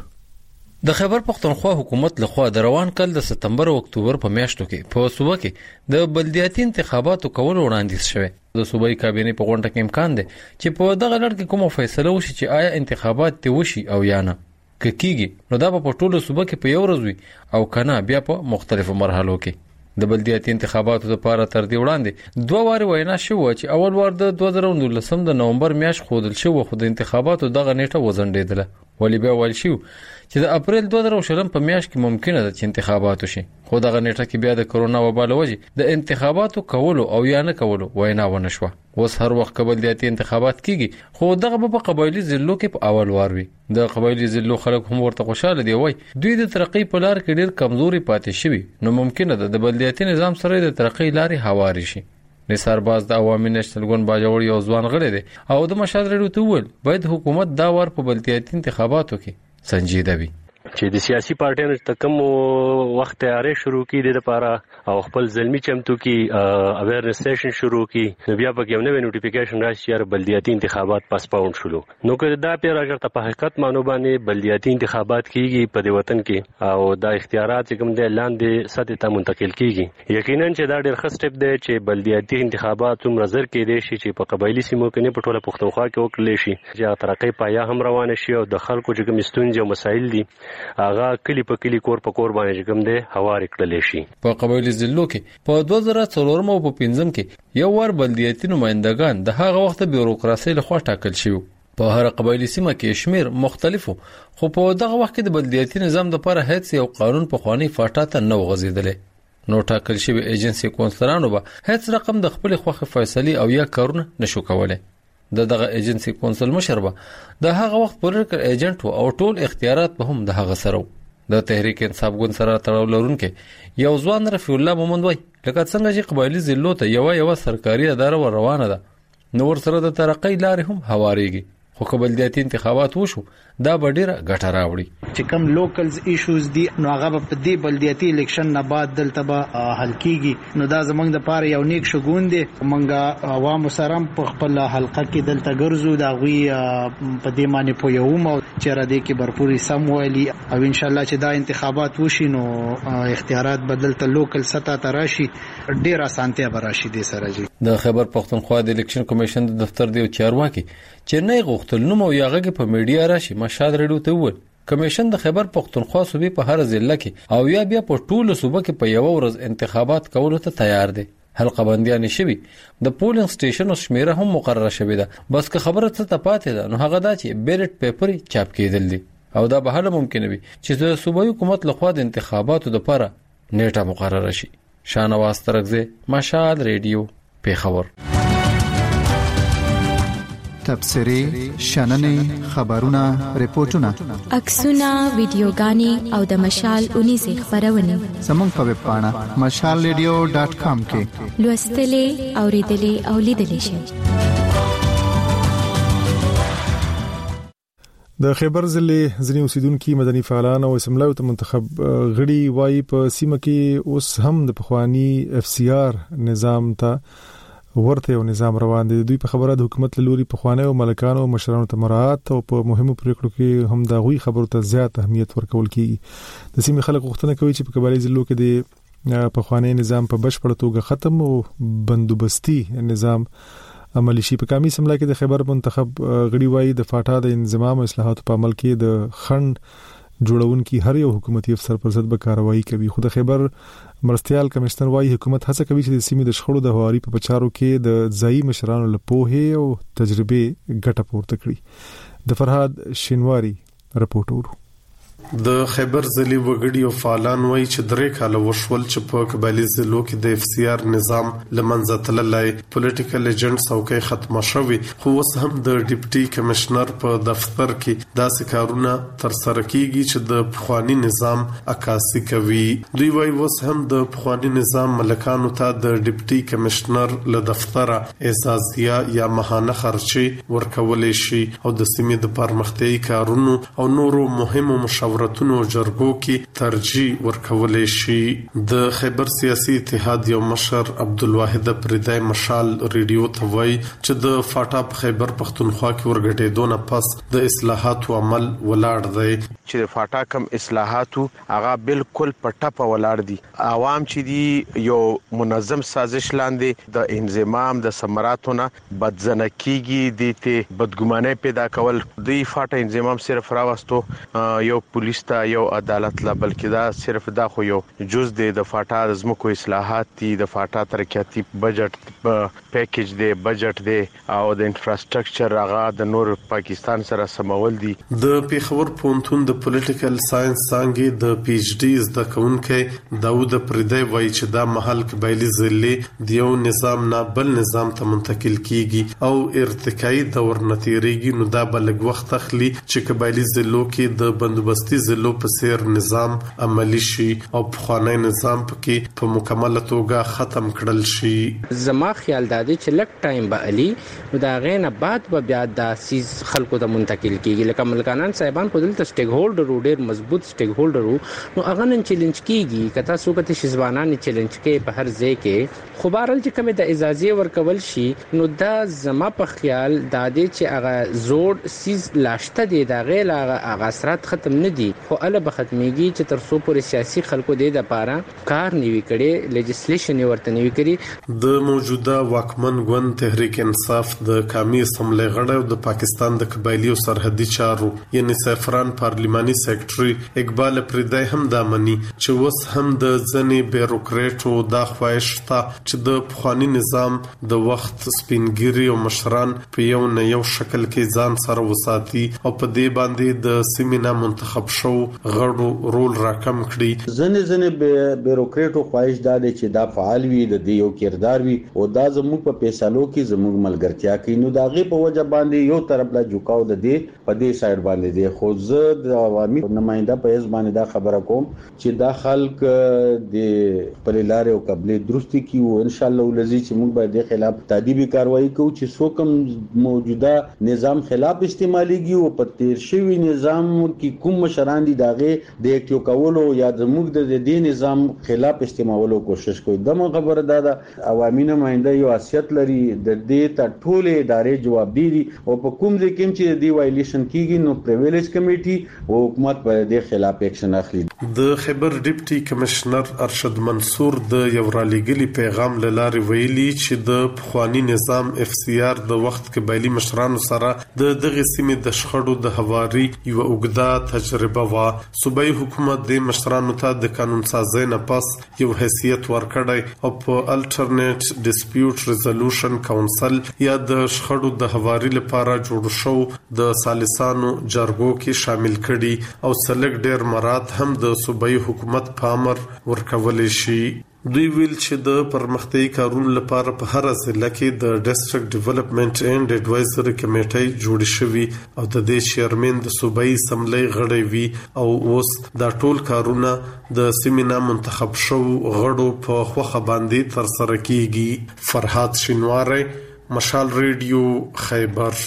د خیبر پختونخوا حکومت لخوا د روان کال د سپتمبر او اکتوبر په میاشتو کې په صوبه کې د بلدیاتي انتخاباتو کول وړاندیز شوه. د صوبایي کابینې په غونډه کې امکان دی چې په دغه لړ کې کومه فیصله وشي چې آیا انتخابات ته وشي او یا نه. کېږي نو دا په ټولو صوبه کې په یو ورځ وي او کنه بیا په مختلفو مرحلو کې. د بلدیاتي انتخاباتو لپاره تر دې وړاندې دوه واره وینا شو چې اول وار د دوه زره نولسم د نومبر میاشت خودل شو خو د انتخاباتو دغه نیټه وزنډیدله. ولی بیا ول شو چې د اپریل دوه زره شلم په میاشت کې ممکنه ده چې انتخابات وشي. خو دغه نیټه کې بیا د کرونا وبا له وجې د انتخاباتو کولو او یا نه کولو وینا ونه شوه. اوس هر وخت بلدیاتي انتخابات کیږي خو دغه په قبایلی ضلعو کې په اول وار وي. د قبایلی ضلعو خلک هم ورته خوشاله دي وای دوی د ترقی په لار کې ډیر کمزوري پاتې شوي نو ممکنه ده د بلدیاتي نظام سره د ترقی لارې هواري شي. نثار باز د عوامي نشنل ګوند باجوړ یو ځوان غړی دی او د مشال ریډیو ته ویل باید حکومت دا وار په بلدیاتي انتخاباتو کې سنجیده وي. چې د سیاسي پارټیانو ته کوم وخت تیاری شروع کړي د لپاره او خپل ځلمي چمتو کې اویرنس سیشن شروع کړي بیا په یو نوې نوټیفیکیشن راشي چې بلدیاتي انتخابات پاسپاون شول. نو که دا پیر اگر ته په حقیقت مانو باندې بلدیاتي انتخابات کیږي په دې وطن کې او دا اختیارات کوم د لاندې سطح ته منتقل کیږي یقینا چې دا ډېر ښه سټپ دی چې بلدیاتي انتخابات هم نظر کې دي چې په قبایلی سیمو کې نه په ټوله پښتونخوا کې وکړل شي چې ترقی پایا هم روان شي او د خلکو چې کوم ستونزې او مسایل دي هغه کلی په کلی کور په کور باندې کوم دی هوار کړل شي. په قبایلی ضلعو کې په دوه زره څلورم او په پنځم کې یو ور بلدیاتي نمائندگان د هغه وخت بیوروکراسي له خوا ټاکل شوی. په هر قبایلی سیمه کې شمیر مختلفو خو په دغه وخت کې د بلدیاتي نظام لپاره هیڅ یو قانون په خواني فاټا ته نو غزیدلې. نو ټاکل شوی ایجنسی کونسلرانو به هیڅ رقم د خپل خوخه فیصله او یا کارونه نشو کولای. د دغه ایجنسی کونسل مشر به د هغه وخت پولیټیکل ایجنټ او ټول اختیارات به هم د هغه سره د تحریک انصاف ګوند سره تړاو لرونکي یو ځوان رفیع الله مومند وای لکه څنګه چې قبایلی ضلعو ته یو یو سرکاري اداره روانه ده نو ور سره د ترقی لارې هم هواريږي. خو قبایلی انتخابات وشو دا به ډیره ګټه راوړي. چې کوم لوکلز ایشوز دي نو هغه په دې بلدیاتي الیکشن نه بعد دلته به حل کیږي. نو دا زمونږ د پاره یو نیک شګون دی. مونږه عوام سره په خپل حلقه کې دلته ګرځو دا غوي په دې معنی په یو مو چې را دي کې برپوري سم ویلي او ان شاء الله چې دا انتخابات وشي نو اختیارات بدلته لوکل سطح ته راشي ډیره اسانتیا به راشي د سره جی. د خیبر پختونخوا د الیکشن کمیشن د دفتر دی چارواکي چې نه غوښتل نو مو یاغه په میډیا راشي مشال ریډیو ته وویل کمیشن د خیبر پختونخوا صوبې په هر ضلع کې او یا بیا په ټولو صوبه کې په یو ورځ انتخابات کولو ته تیار دي. حلقه بندیان شوی د پولینګ سټیشن شمیره هم مقرره شوې ده بس که خبره څه ته پاتې ده نو هغه دا چې بیلټ پیپر چاپ کېدل دي او دا به هله ممکن وي چې د صوبایي حکومت لخوا د انتخاباتو لپاره نیټه مقرره شي. شانواز ترغزي، مشال ریډیو، پیښور. تبصرې شننې خبرونه ریپورتونه عکسونه ویډیوګانې او د مشال اونیزه خبرونه زموږ په ویب پاڼه مشال ریډیو ډاټ کام کې لوستلې اوریدلې او لیدلې شئ. د خیبر ضلع ځینې اوسیدونکو مدني فعالان او اسمبلی ته منتخب غړي وایي په سیمه کې اوس هم د پخوانی اف سی آر نظام ته ورته یو نظام روان دی. دوی په خبره د حکومت لوري په خوانه او ملکانو او مشرانو ته مراعات او په مهمو پریکړو کې هم د غوي خبرو ته زیات اهمیت ورکول کیږي. د سیمې خلک غوښتنه کوي چې په قبایلی ضلعو کې د په خوانه نظام په بشپړ توګه ختم او بندوبستي نظام عملی شي. په کامي سملا کې د خیبر منتخب غړي وایي د فاټا د انضمام او اصلاحاتو په عمل کې د خند جوړونکو هر یو حکومتي افسر پر ضد به کاروایی کوي. خو د خیبر مرستيال کمشنر وایي حکومت هڅه کوي چې د سیمې د شخړو د هواري په بچارو کې د ځایي مشرانو له پوهه او تجربه ګټه پورته کړي. د فرهاد شینواری رپورټ ورو. د خیبر ضلع وګړي او فعالان وایي چې درې کاله وشول چې په قبایلی ضلعو کې د اف سی آر نظام لمنځه تللی، پولیټیکل ایجنټ څوکۍ ختمه شوې، خو اوس هم د ډیپټي کمشنر په دفتر کې داسې کارونه تر سره کیږي چې د پخوانی نظام عکاسي کوي. دوی وایي اوس هم د پخوانی نظام ملکانو ته د ډیپټي کمشنر له دفتره اعزازیه یا ماهانه خرچي ورکولې شي او د سیمې د پرمختیايي کارونو او نورو مهمو مشاورتونو جرګو کې ترجیح ورکولې شي. د خیبر سیاسي اتحاد یو مشر عبدالواحد پردای مشال ریډیو ته وایي چې د فاټا په خیبر پختونخوا کې ورګټېدو نه پس د اصلاحاتو عمل ولاړ دی. چې د فاټا کم اصلاحاتو هغه بالکل پټه ولاړ دي. عوام چې دی یو منظم سازش لاندې د انضمام د ثمراتونه بدزنکیږي، د ته بدګمانۍ پیدا کول. د فاټا انضمام صرف راوستو یو پولیس ته یو عدالت لا بلکې دا صرف دا خو یو جز دی د فاټا د زمکو اصلاحات دي، د فاټا ترقیاتي بجټ پیکیج دی، بجټ دی او د انفراستراکچر هغه د نور پاکستان سره سمول دي. د پیښور پونتون د پولیټیکل ساينس څانګې د پی ایچ ډي زده کوونکي داوود پردای وایي چې دا محل قبایلی ضلع د یو نظام نه بل نظام ته منتقل کیږي او ارتقایي دور نتیریږي، نو دا بلګ وخت اخلي چې قبایلی ضلعو کې د بندوبستي ضلعو په سیر نظام عملی شي او پخوانی نظام پکې په مکمل توګه ختم کړل شي. زما خیال دا دی چې لک ټایم به علي دا غینه بعد به بیا د سیس خلکو ته منتقل کیږي. لکه ملکانان صاحبان په دلته سټیک هولډر ډېر مضبوط سټیک هولډر نو هغه نن چیلنج کیږي کته سو کته شزبانان چیلنج کې په هر ځای کې خو بهرل چې کومه د اجازه ورکول شي نو دا زما په خیال دا دی چې هغه زوړ سیس لاشته دی دا غیر هغه اثرات ختم نه دي خو اله به ختميږي چې تر څو پر سیاسي خلکو د لپاره کار نیوي کړي لیجسلیشن ورته نیوي کړي. د موجوده واکمن ګوند تحریک انصاف د قومي اسمبلی غړی او د پاکستان د قبایلی او سرحدي چارو یعنی سفران پارلیماني سیکریټري اقبال پردای هم دا مني چې وس هم د ځنې بیروکریټو د خوښتا چې د پخوانی نظام د وخت سپینګری او مشران په یو نه یو شکل کې ځان سره وساتي او په دې باندې د سیمینار منتخب شو غړو رول راکم کړي. ځنې ځنې بیروکریټو خواهش دا دی چې دا فعال وي، د دې یو کردار وي او دا زموږ په فیصلو کې زموږ ملګرتیا کوي. نو دا غي په وجه باندې یو طرف لا جوکاو د دې په دې سایډ باندې دی. خو زه د عوامي نماینده په اس باندې دا خبره کوم چې دا خلک د خپل لارې او قبلې درستی کی او ان شاء الله ولزي چې موږ به د خلاف تادیبي کاروایی کوو چې څوک موجوده نظام خلاف استعماليږي او په تیر شوی نظام کې کوم مشران دي داغه د اکټیو کولو یا د موږ د دې نظام خلاف استعمالولو کوشش کوي. دمو خبره ده عوامي نماینده یو حیثیت لري د دې ته ټوله ادارې جواب دي او په کوم ځای کې چې دی وایلیشن کیږي نو پریویلیج کمیټي او حکومت په دې خلاف اکشن اخلي. د خیبر ډیپټي کمشنر ارشد منصور د یو رالیګلی پیغام لاره ویلي چې د پخوانی نظام اف سی آر د وخت قبایلی مشرانو سره د دغه سیمې د شخړو د هواري یو اوږده تجربه وا. صوبایي حکومت د مشرانو ته د قانون سازۍ نه پس یو حیثیت ورکړی او په الټرنیټ ډیسپیوټ ریزولوشن کونسل یا د شخړو د هواري لپاره جوړ شو د سالسانو جرګو کې شامل کړي او سلګ ډیر مراد هم د صوبایي حکومت په امر ورکول شي. دوی ویل چې د پرمختیايي کارونو لپاره په هر ضلع کې د ډیسټریکټ ډیولپمنٹ اینڈ ایڈوایزري کمیټې جوړې شوې او د دې چیرمن د صوبایي اسمبلی غړی وی او اوس دا ټول کارونه د سیمینا منتخب شو غړو په خوخه باندې تر سره کیږي. فرحات شینواره، مشال ریډیو، خیبر.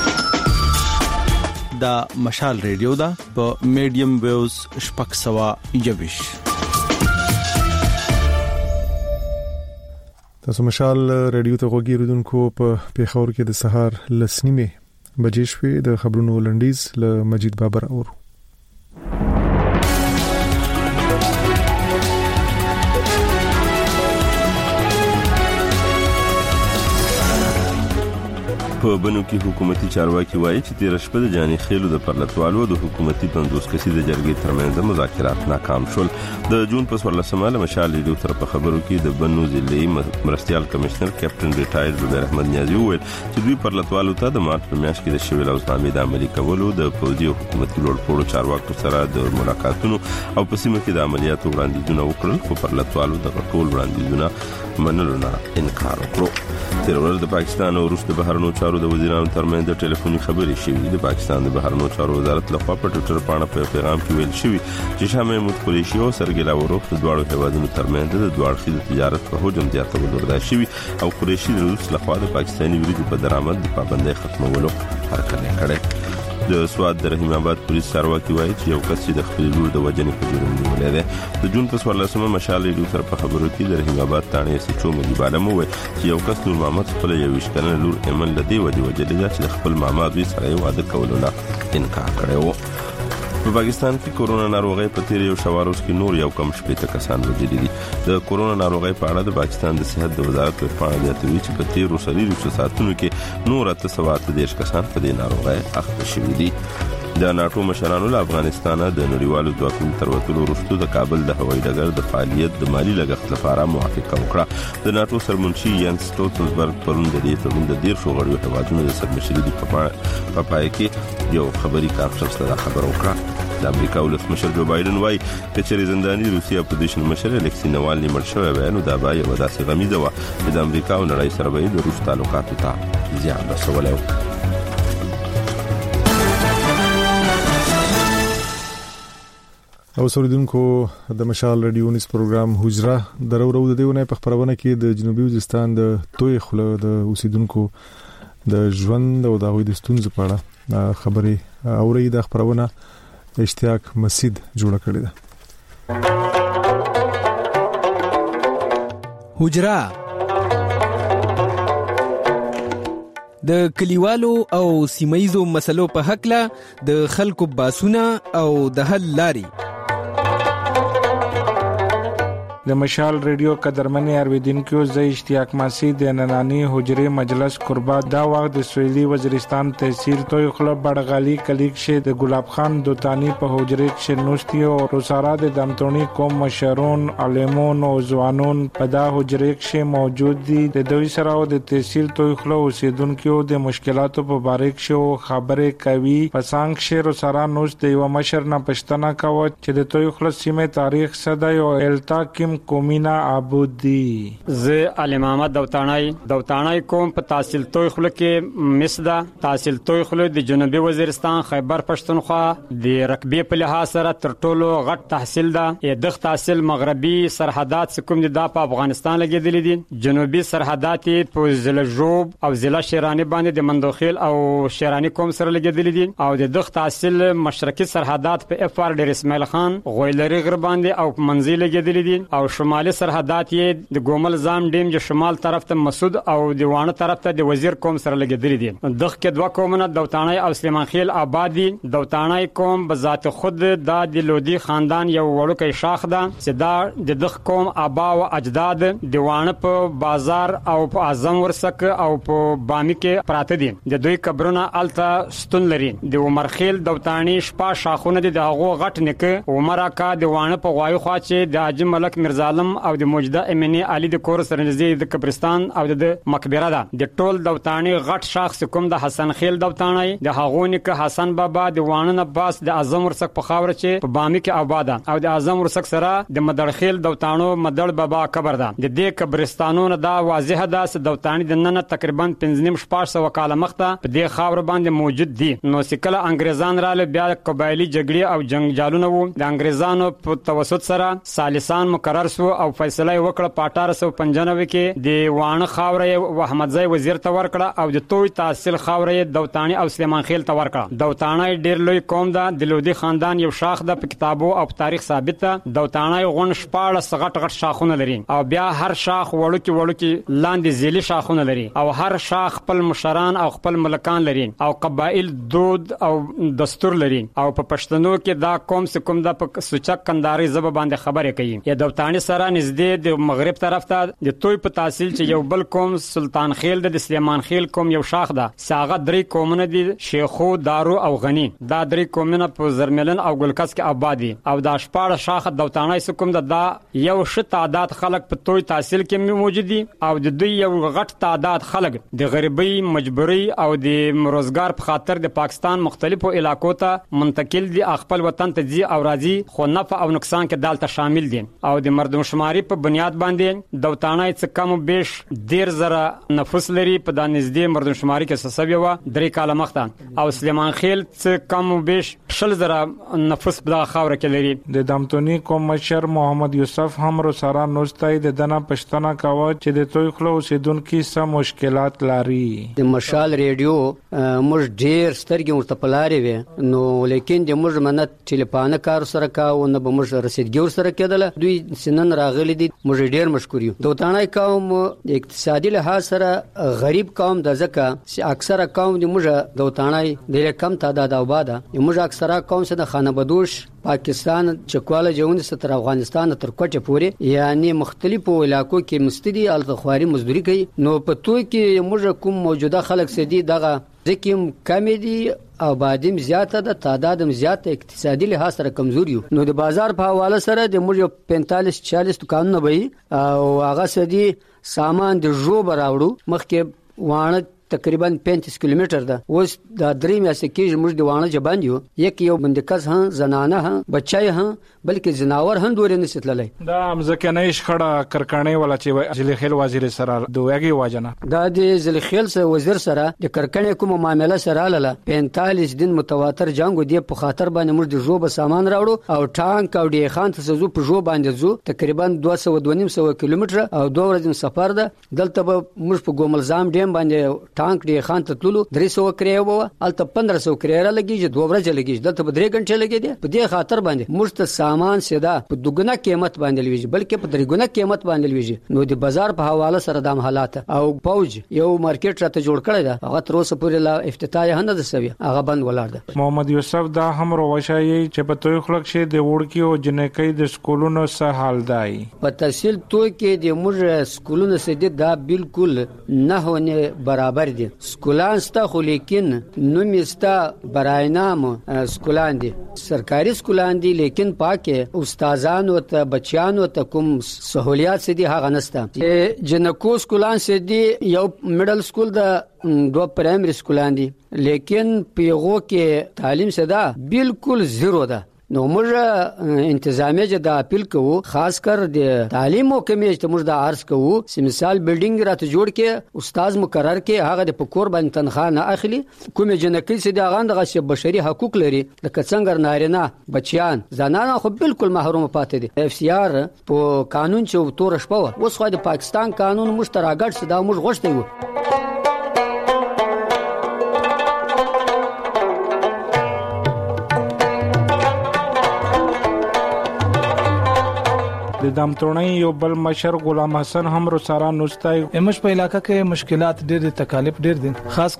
دا مشال ریډیو دا په میډیم ویوز شپږ سوه یوویش. تاسو مشال ریډیو ته وګورئ په پیښور کې د سهار لسنیمه بجې شوې. د خبرونو لنډیز له مجید بابر اورو. په بنو کې حکومتي چارواکي وایي چې تیر شپه د جاني خېلو د پرلطوالو د حکومتي پندوس کسي د جرګې ترمنځ مذاکرات ناکام شول. د جون په څوارلسمه له مشال ریډیو تر په خبرو کې د بنو ضلعي مرستيال کمشنر کیپټن ریټایر زبیر احمد نیازي وویل چې دوی پرلطوالو ته د مارچ په میاشت کې د شویل اوسنامې د عملي کولو د پوځي او حکومتي لوړپوړو چارواکو سره د ملاقاتونو او په سیمه کې د عملیاتو وړاندیزونه وکړل، خو پرلطوالو د ټول وړاندیزونه منلو نه انکار وکړ. تیر ورځ د پاکستان او روس د بهرنیو چارو د وزیرانو ترمنځ د ټلیفوني خبرې شوې. د پاکستان د بهرنیو چارو وزارت لخوا په ټوئیټر باندې په پیغام کې ویل شوی چې شاه محمود قریشي او سرګي لاوروف د دوه هیوادونو ترمنځ د دوه اړخیز تجارت په حجم زیاتولو وردا شوی او قریشي د روس لخوا د پاکستاني وریجو په درآمد د پابندۍ ختمولو حرکت کړی. د سواد د رحیم آباد پولیس چارواکي وایي چې یو کس چې د خپل لور د وجنې په جرم نیولې ده. د جون په څوارلسمه مشال ریډیو سره په خبرو کې د رحیم آباد تانې سچو مجيب عالم وایي چې یو کس نور محمد خپل یو وشکنه لور ایمن لدی وجې وجلې ده چې خپل ماما دوی سره واده کولو نه انکار کړی و. په پاکستان کې کورونا ناروغي په تیر یو شواروز کې نور یو کم شپږ کسان وژل دي. د کورونا ناروغي په اړه د پاکستان د صحت د وزارت په اړه د توی چې په تیر وسلې ساتونو کې نور اته سوه اته دېرش کسان په دې ناروغي اخته شوي دي. د ناتو مشرانو له افغانستان د نړیوالو ځواکونو تر وتلو وروسته د کابل د هوایي ډګر د فعالیت د مالی لګښت لپاره موافقه وکړه. د ناتو سرمنشي یانس سټولتنبرګ پرون د دې تړون د ډیر شو غړیو هیوادونو د سرمشري په پای کې یو خبري کانفرنس ته خبر وکړه. د امریکا ولسمشر جو بایدن وایي چې زنداني روسیا اپوزیشن مشر الکسی نوالني مړ شوی و نو دا به یو داسې غمیزه و چې د امریکا او نړۍ سره به د روس تعلقاتو ته زیان رسولی و. او سوریدونکو د مشال ریډیو نیوز پروګرام حجره درو ورو د دیونه په خبرونه کې د جنوبي وزیرستان د توي خله د اوسیدونکو د ژوند او د غوي د ستونزې په اړه خبرې اوري. د خبرونه اشتیاق مسجد جوړ کړی ده. حجره د کلیوالو او سیمایزو مسلو په حق له د خلکو باسونه او د حل لاري. د مشال ریډیو قدرمنې اوریدونکو زه اشتیاق مسجد د ننانی حجره مجلس قربات دا وخت د سویلي وزیرستان تحصیل توي خلب بڑغالي کلیک شه د ګلاب خان دوتانی په حجره کې نوستي او روسارا د دمتونی قوم مشرون علمون او ځوانون په دا حجره کې موجود دي. د دوی سره د تحصیل توي خلب اوسیدونکو د مشکلاتو په باره کې شو خبره کوي. پسانګ شه روسارا نوست د یو مشر نه پښتنه کاوه چې د توي خلب سیمه تاریخ صدای او التا کې کومینا عبودی. زه علي محمد دوتانای دوتانای کوم په تحصیل توي خلک کې مسدا تحصیل توي خلک د جنوبي وزیرستان خیبر پښتونخوا د رقبې په لحاظ سره تر ټولو غټ تحصیل ده. د تحصیل مغربي سرحدات کوم دي د افغانستان لګیدل دي. جنوبي سرحدات په ضلع جوب او ضلع شیرانی باندې د مندوخیل او شیرانی کوم سره لګیدل دي او د دغه تحصیل مشرقي سرحدات په اف ار ډیر اسماعیل خان غویلری غر باندې او منځي لګیدل دي او شمالي سرحدات یې د ګومل زام ډیم چې شمال طرف ته مسعود او دیوانه طرف ته د وزیر قوم سره لګیدل دي. دغه کې دوه قومونه دوتانای او سلیمان خیل آبادی. دوتانای قوم به ذات خود د لودي خاندان یو وړوکی شاخ ده چې دا د دغه قوم آبا او اجداد دیوانه په بازار او په اعظم ورسک او په بامی کې پراته دي. د دوی قبرونه الته ستون لري. د عمر خیل دوتانی شپه شاخونه دي د هغه غټ نک عمر کا دیوانه په غوایو خوا چې د اجم ملک میرزا عالم او د موجوده امنی علي د کور سره نږدې د قبرستان او د مقبره ده. د ټول دوتانی غټ شاخ کوم د حسن خیل دوتانی د هغونی که حسن بابا د وانن عباس د اعظم ورسک په خاور چې په بامی کې آباد او د اعظم ورسک سره د مدړ خیل دوتانو مدړ بابا قبر ده. د دې قبرستانونو دا واضح ده چې دوتانی د نن تقریبا پنځه نیم شپږ سوه کاله مخته په دې خاور باندې موجود دي. نو سکه انګریزان رااله بیا قبایلی جګړې او جنگجالونه وو. د انګریزانو په توسط سره سالسان مقرر سو او فیصله وکړه په اټھارہ سو پنځانوي کې د وانه خاورې احمدزی وزیر ته ورکړه او د توي تحصیل خاورې دوتانی او سلیمان خیل ته ورکړه. دوتانی ډیر لوی قوم ده. د لودي خاندان یو شاخ ده په کتابو او تاریخ ثابت ده. دوتانی غون شپاړه سغټ غټ شاخونه لري او بیا هر شاخ وړو کې وړو کې لاندې زیلی شاخونه لري او هر شاخ خپل مشران او خپل ملکان لري او قبایل دود او دستور لري او په پښتنو کې دا قوم څخه کوم د سوچک کنداري زب باندې خبرې کوي. یا دوتانی سره نږدې د مغرب طرف ته د توي په تحصیل چې یو بل قوم سلطان خیل د سلیمان خیل قوم یو شاخ ده. ساغه درې قومونه دي شیخو دارو او غنی. دا درې قومونه په زرملن او ګلکس کې آباد دي او دا شپاړه شاخ دوتانی څخه کوم ده دا یو ش تعداد خلک په توي تحصیل کې موجود دي او د دوی یو غټ تعداد خلک د غریبۍ مجبوری او د روزګار په خاطر د پاکستان مختلفو علاقو ته منتقل دي. خپل وطن ته ځي او راځي خو نفع او نقصان کې دالته شامل دي او د مردم شماري په بنیاد باندې دوتانی څخه کم بیش ډیر زره نفوس لري. په د نږدې مردم شماري کې سسوي و درې کاله مخته او سلیمان خیل څخه کم بیش شل زره نفوس په خاور کې لري. د دامتونی قوم مشر محمد یوسف هم رو سارا نوستای د دنا پښتنه کاوه چې د توي خلو اوسیدونکو سم مشکلات لري. د مشال ریډیو موږ ډیر سترګې ورته پلارې وي نو لیکن د موږ منت ټلیفون کار سره کاوه نه به موږ رسیدګي سره کېدله. دوی سنن راغلي دي موږ ډیر مشکور یو. دوتانی قوم د اقتصادي لحاظ سره غریب قوم د زکه چې اکثره قوم د موږ دوتانی ډیر کم تعداد آباد دي. موږ اکثره قوم سره خانه بدوش پاکستان چکواله جوند ستر افغانستان تر کوټه پورې یعنی مختلفو علاقو کې مستدي الخواري مزدوري کوي. نو په توي کې موږ کوم موجوده خلک سدي دغه ځکه کمیدي آبادیم زیاته ده تعدادم زیاته اقتصادي لحاظ سره کمزوري یو. نو د بازار په حواله سره د موږ پنځه چالیس دکانونه وي او هغه سدي سامان د جو براوړو مخکې وانه تقریبا پینتیس کیلومتر ده. اوس د درې میاشتې کې موږ د وانه جبان یو یک یو بندکس هم زنانه هم بچای هم بلکې زناور هم دورې نشتللی. دا مزکنه شخړه کرکانې ولا چې ځلخیل وزیر سره دویږي واجنه دا د ځلخیل سره وزیر سره د کرکانې کوم معاملې سره لاله پنځه دن متواتر جنگ دی په خاطر باندې موږ د جوب سامان راوړو او ټانک او دی خان ته زو په جو باندې زو تقریبا دوه سوه دوه نیم سوه کیلومتر او دوه ورځې سفر ده. دلته به موږ په ګوملزام ډیم باندې ټانک دی خان ته تللو درې سوه کرایه وو الته پندرہ سوه کرایه لګیږي دوه ورځې لګیږي دلته په درې غنټې لګیږي. په دې خاطر باندې موږ ته سامان سیدا په دوګنا قیمت باندې لويږي بلکې په درې ګنا قیمت باندې لويږي. نو د بازار په حواله سره د حالات او پوج یو مارکیټ راته جوړ کړی دا هغه تر اوسه پورې لا افتتاح نه ده سوی هغه بند ولاړ ده. محمد یوسف دا هم روشایي چې په توي خلک شه د وړکی او جنکۍ د سکولونو سره حال دی. په تحصیل توي کې د موږ سکولونو سره دا بالکل نه هونه برابر دي. سکولان ستا خو لیکن نومستا براینام سکولان دي سرکاري سکولان دي لیکن پاکه استادانو ته بچیانو ته کوم سہولیات سدي هغه نسته. جنکو سکولان سدي یو میډل سکول د دو پرایمری سکولان دي لیکن پیغو کې تعلیم سدا بالکل زیرو ده. نو موږ انتظامیه د اپیل کوو خاص کر د تعلیم محکمې ته موږ د عرض کوو چې مثال بلډینګ راته جوړ کې استاد مقرر کې هغه د پکور باندې تنخواه نه اخلي کوم جنکې چې د غاند غشه بشري حقوق لري د کڅنګر نارینه بچیان زنانه خو بالکل محروم پاتې دي. اف سی آر په قانون چې تور شپه اوس خو د پاکستان قانون مشترکات صدا موږ غوښتي وو. د دامتونی یو بل مشر غلام حسن هم رو سارا نوستای امش په علاقہ کې مشکلات ډېر دي تکالیف ډېر دي خاص کر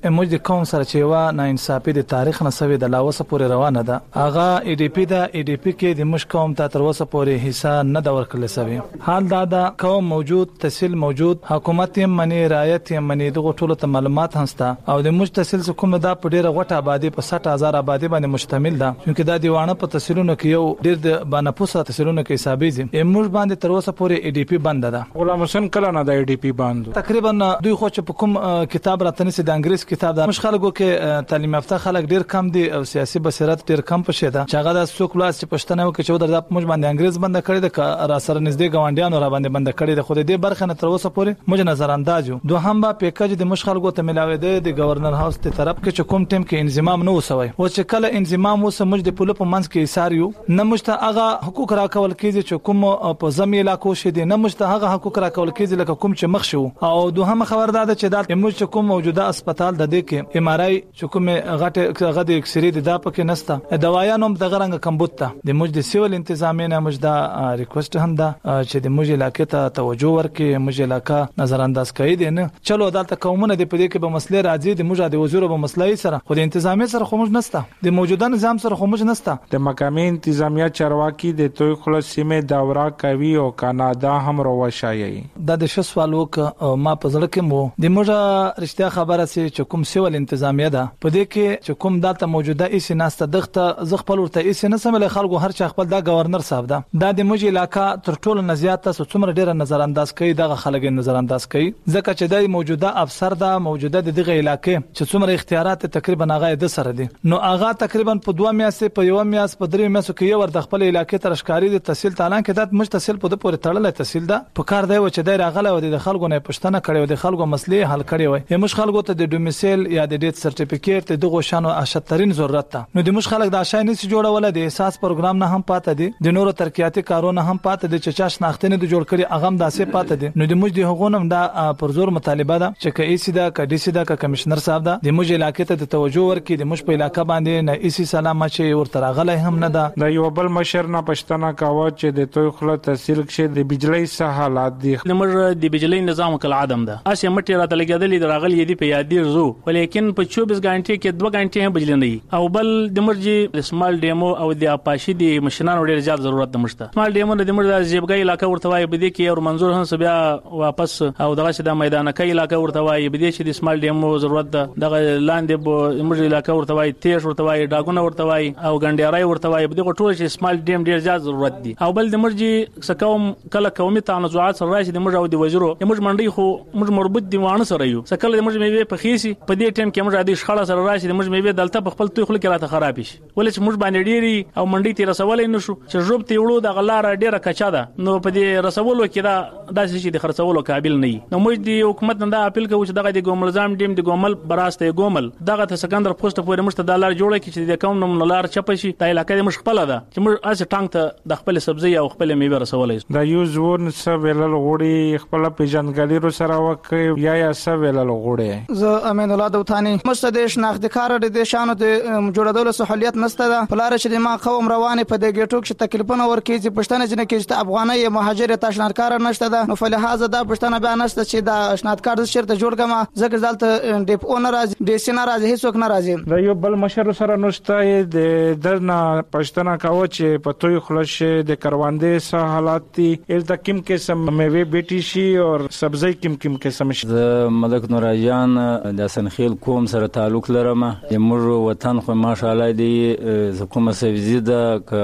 موږ د قوم سره چې وا نه انصافي د تاریخ نه سوي د لاوسه پورې روانه ده اغه ای ډی پی دا ای ډی پی کې د مش قوم ته تر اوسه پورې حصہ نه دا ورکړل سوي. حال دا دا قوم موجود تحصیل موجود حکومت یې منی رعایت یې منی دغه ټولو ته معلومات هنستا او د مش تحصیل کوم دا په ډیره غټه آبادی په سټ هزار آبادی باندې مشتمل ده چې دا دیوانه په تحصیلونو کې یو ډیر د باندې پوسه تحصیلونو کې حسابي دي. موږ باندې تر اوسه پورې ای ډی پی بند ده. غلام حسین کله نه د ای ډی پی بند تقریبا دوی خو چې په کوم کتاب راتنی سي د انګلیس کتاب د مش خلکو کې تعلیم یافته خلک ډیر کم دي او سیاسي بصیرت ډیر کم پشه ده چې هغه د څوک لاس چې پښتنه وکړي چې در د موږ باندې انګلیس بند کړی د را سره نږدې ګوانډیانو را باندې بند کړی د خو دې برخه نه تر اوسه پورې موږ نظر انداز یو. دوهم با پیکج د مش خلکو ته ملاوي د گورنر هاوس ته طرف کې چې کوم ټیم کې انضمام نه وسوي او چې کله انضمام وسه موږ د پوله په منځ کې ایثار یو نه موږ ته هغه حقوق راکول کیږي چې کوم په زمي علاقو شه دي نه موږ ته هغه حقوق راکول کیږي لکه کوم چې مخ شو. او دوهم خبر ده چې دا موږ چې کوم موجوده هسپتال د دې کې ام ار آی چې کوم غټه غټه اکسری د دا پکې نسته دوايانو هم د غرنګ کمبوت ته د موږ د سیول انتظامیه نه موږ دا ریکوست هم ده چې د موږ علاقې ته توجه ورکړي موږ علاقې نظر انداز کوي دي نه چلو دلته قومونه د پدې کې به مسلې راځي د موږ د وزیر په مسلې سره خو د انتظامیه سره خو موږ نسته د موجوده نظام سره خو موږ نسته. د مقامی انتظامیه چارواکي د توي خلاص سیمه دوره کوي او کاناډا هم روشایي. دا د شو سوال وک ما په ځل کې مو د موږ رښتیا خبره سي چې کوم سیول انتظامیه ده په دې کې چې کوم دلته موجوده ایس ناسته دغه ز خپل ورته ایس نه سمله خلکو هر چا خپل دا گورنر صاحب ده دا د موږ علاقې تر ټولو نزيات تاسو څومره ډیره نظر انداز کوي دغه خلک نظر انداز کوي ځکه چې د موجوده افسر ده موجوده دغه علاقې چې څومره اختیارات تقریبا هغه د سره دي نو هغه تقریبا په دوه میاشتې په یو میاشت په درې میاشتو کې یو ور د خپل علاقې تر ښکاری د تحصیل تعلان کې د مش تحصیل په د پورې تړلې تحصیل ده په کار دی چې د راغله و د خلکو نه پښتنه کړي و د خلکو مسلې حل کړي وي مش خلکو ته د ډومیسیل یا د ډیټ سرټیفیکیټ دغه شانو اشترین ضرورت ده نو د مش خلک د اشای نه سي جوړول د احساس پروګرام نه هم پاتې دي د نورو ترقیاتي کارونه هم پاتې دي چې چا شناخته نه جوړ کړي اغم داسې پاتې دي نو د مش د حقوقونو د پر زور مطالبه ده چې کای سي دا کډي سي دا کمشنر صاحب ده د مش علاقې ته د توجه ورکړي د مش په علاقې باندې نه ایسي سلام چې ورته راغلی هم نه ده. د یو بل مشر نه پښتنه کاوه چې د توي خله تحصیل کې د بجلی سه حالات دي موږ د بجلی نظام کل عدم ده اسه مټی راته لګیدلې د راغلی دی په یادیر زو ولیکن په چوبیس غنټې کې دوه غنټې هم بجلی نه او بل د مرجی سمال ډیمو او د اپاشي د مشنانو ډیر زیات ضرورت ده مشته سمال ډیمو د مرجی د زیبګی علاقې ورته وای بده کې او منظور هم بیا واپس او دغه چې د میدان کې علاقې ورته وای بده چې د سمال ډیمو ضرورت ده دغه لاندې د مرجی علاقې ورته وای تیش ورته وای ډاګونه ورته وای او ګنډیارای ورته وای بده ټول چې سمال ډیم ډیر زیات ضرورت دي او بل د مرجی سکوم کله قومي تنازعات سره راشي د مرجو د وزیرو د مرج منډي خو مرج مربوط دیوانه سره یو سکل د مرج میوه په خيسي په دې ټیم کې مرج د شخړه سره راشي د مرج میوه دلته په خپل توي خلک راته خراب شي ولې چې مرج باندې ډيري او منډي تی رسولې نشو چې جوب تی وړو د غلار ډیره کچا ده نو په دې رسولو کې دا داسې چې د خرڅولو قابل نه نو موږ د حکومت نه اپیل کوو چې دغه د ګومل ځام ډیم د ګومل براسته ګومل دغه ته سکندر پوسټ پورې مشته دالر جوړه کی چې د کوم نوم لار چپ شي د علاقې مش خپل ده چې موږ اس ټانک ته د خپل سبزی او خپل میوه رسولې دا یو زون سویل غوړي خپل پیژنګالي رو سره وکي یا یا سویل غوړي زه امین الله دوتانی مستدیش ناخدکار د دې شانو د جوړېدل سہولیت نشته ده پلار چې ما قوم روانه په دې ګټو کې تکلیفونه ورکې چې پښتنه جن کې چې افغاني مهاجر تشنارکار نشته ده نو فلهذا دا پښتنه بیا نشته چې دا شناکار شرط جوړ کما ځکه ځالته ډیپ اونر راز د سینا راز هیڅوک نه راځي دا یو بل مشر سره نشته د درنا پښتنه کاوه چې په توي خلشه د کروندې سه حالات دي ال تکم کې سم میوه بیٹی شي او سبزی کم کم کې سم شي د ملک نوراجان د سنخیل کوم سره تعلق لرم د مر وطن خو ماشاءالله دی کومه سبزی ده ک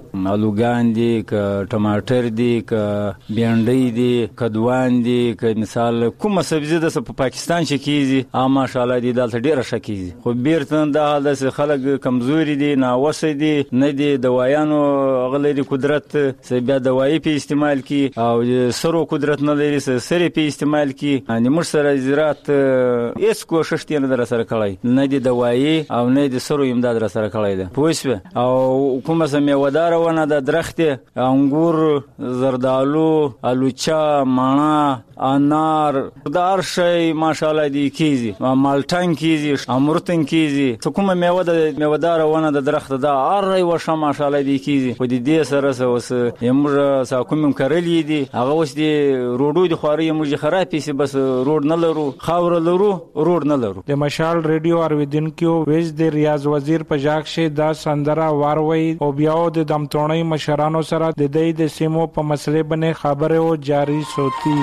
الوګان دي ک ټماټر دي ک بینډي دي کدوان دي ک مثال کومه سبزی ده په پاکستان کې کیږي ا ماشاءالله دی دلته ډیره شکیږي خو بیرته د حالت خلک کمزوري دي ناوسه دي نه دي دوايانو غلري قدرت سه بیا دوايي په استعمال کی او سرو قدرت نه لري سره په استعمال کی ان موږ سره زراعت هیڅ کوشش نه در سره کړی نه دي دوايي او نه دي سرو امداد در سره کړی ده پوښبه او کومه سمې ودار ونه د درخت انګور زردالو الوچا مانا انار دار شي ماشاءالله دي کیږي مالټان کیږي امرتن کیږي کومه میوه د میوهدار ونه د درخت دا ار وشه ماشاءالله دي کیږي په دې سره اوس یمر سا کوم کړلې دي هغه اوس دي روډو دي خوري موږ خراب پیسې بس روډ نه لرو خاور لرو روډ جوړ نه لرو. د مشال ریډیو اوریدونکو ویز د ریاض وزیر په ژغ شه دا سندره واروي او بیا د دمتونی مشرانو سره د دې د سیمو په مسلې باندې خبره او جاری سوتی.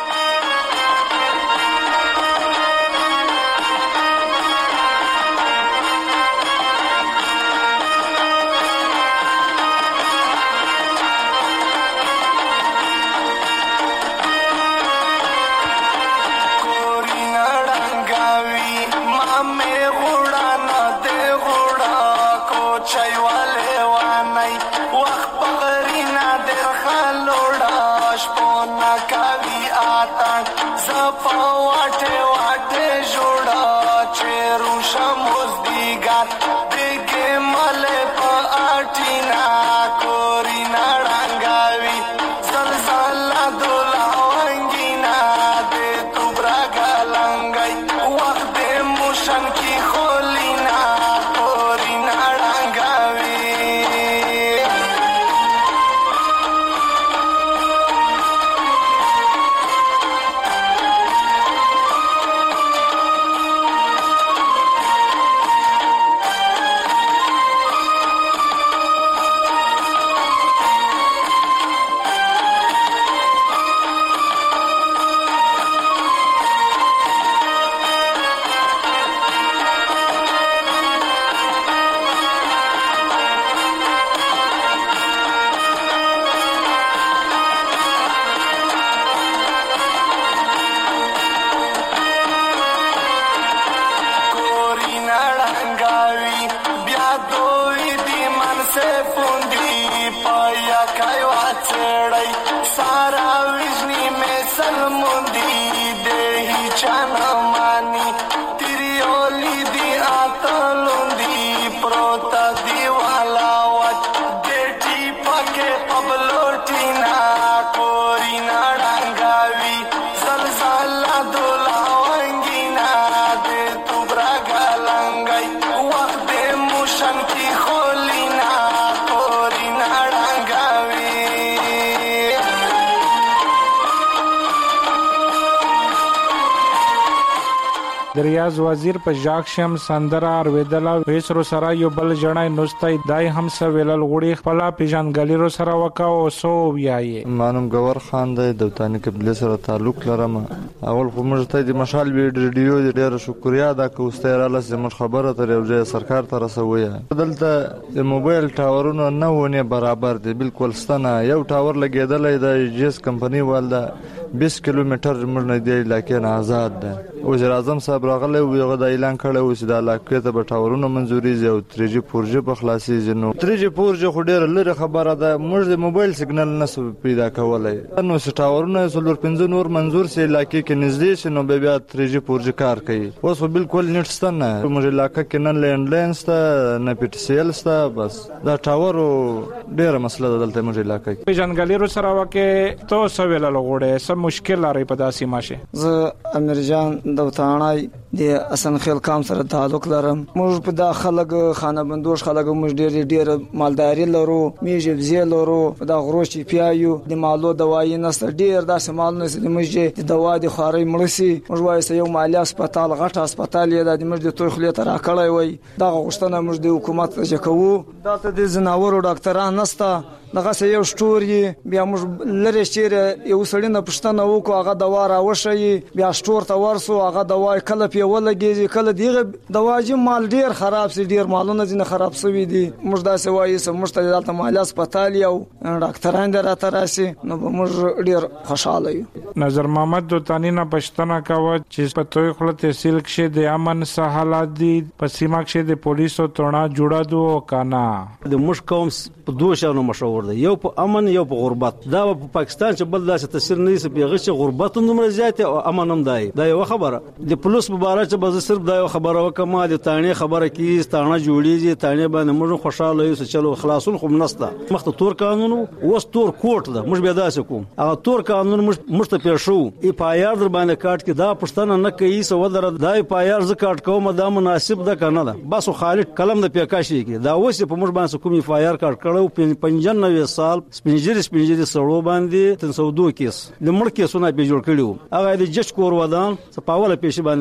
د ریاض وزیر په ژغ شم سندره اوریدله ویسرو سره یو بل جنای نوستای دای هم سویلل غوړي خپل پیژنګلی رو سره وکاو سو ویای. مانم گور خان د دوتانی قبله سره تعلق لرم. اول خو موږ ته د مشال ویډیو ډیر شکریا ادا کوو ستاره زموږ خبره تر یو ځای سرکار ته رسوي. دلته د موبایل ټاورونو نه ونه برابر دي بالکل ستنه یو ټاور لګیدل د جیس کمپنی والده بیس کیلومتر موږ نه دی لکه آزاد ده. وزیر اعظم صاحب راغله او د اعلان کړو چې د علاقې ته به ټاورونو منځوري زو تریجی پروژه په خلاصي جنو تریجی پروژه خو ډیر لري خبره ده. موږ د موبایل سیګنال نسو پیدا کولای نو ټاورونه سولور پنځه نور منظور سي علاقې کې نږدې شنو به بیا تریجی پروژه کار کوي. اوس بالکل نت ستنه موږ علاقې کې نه لینډلاین ستا نه پی ټی سی ال ستا بس دا ټاور ډیره مسله ده دلته موږ علاقې کې پیژنګلی رو سره وکه تو سویل لغوړې سم مشکل لري په داسې ماشه. زه امیر جان دوتانای د اسن خیل کام سره تعلق لرم. موږ په داخله خانه بندوش خلک موږ ډیر ډیر مالداري لرو میږي وزې لرو دا غروشي پیایو د مالو دوايي نس ډیر داسې مال نس د موږ د دوا د خاري مړسي موږ وایي یو مالی هسپتال غټ هسپتال یې د موږ د توي خلیه تر اکړای وای دا غوښتنه موږ د حکومت څخه کوو. دا ته د زناورو ډاکټران نسته دغه یو شټوري بیا موږ لری شیر یو سړی نه پښتنه وکړو هغه دوا راوشي بیا شټور ته ورسو هغه دوا کله په ولګي کله دیغه دوا چې مال ډیر خراب سي ډیر مالونه ځنه خراب سوي دي. موږ دا سوایي سم مشته دلته مال هسپتال یو ډاکټران درته راسي نو موږ ډیر خوشاله یو. نظر محمد دوتانی نه پښتنه کاوه چې په توي خپل تحصیل کې د امن سہالات دي په سیمه کې د پولیسو تونه جوړه دو کانا د مش قوم په دوه شانو مشهور دی یو په امن یو په غربت. دا په پاکستان چې بل داسې تاثیر نه سي پیغه چې غربت نمبر زیات او امن هم دی. دا یو خبره د پولیس مبارک چې بز صرف دا یو خبره وکما د تانه خبره کې ستانه جوړیږي تانه باندې موږ خوشاله یو چې چلو خلاصون خو نسته مخته تور قانون او تور کوټ ده موږ به داسې کوم هغه تور قانون موږ ته پیښو ای پایار در باندې کاټ کې دا پښتنه نه کوي سو در دا پایار ز کاټ کوم دا مناسب ده کنه ده بس خالد قلم د پیکاشي کې دا اوس په موږ باندې کومي فایار کاټ کړو پنځنوي سال سپینجری سپینجری سړو باندې تین سو دو کیس د مړ کیسونه به جوړ کړیو هغه د جج کور ودان په پاوله پېښه باندې راته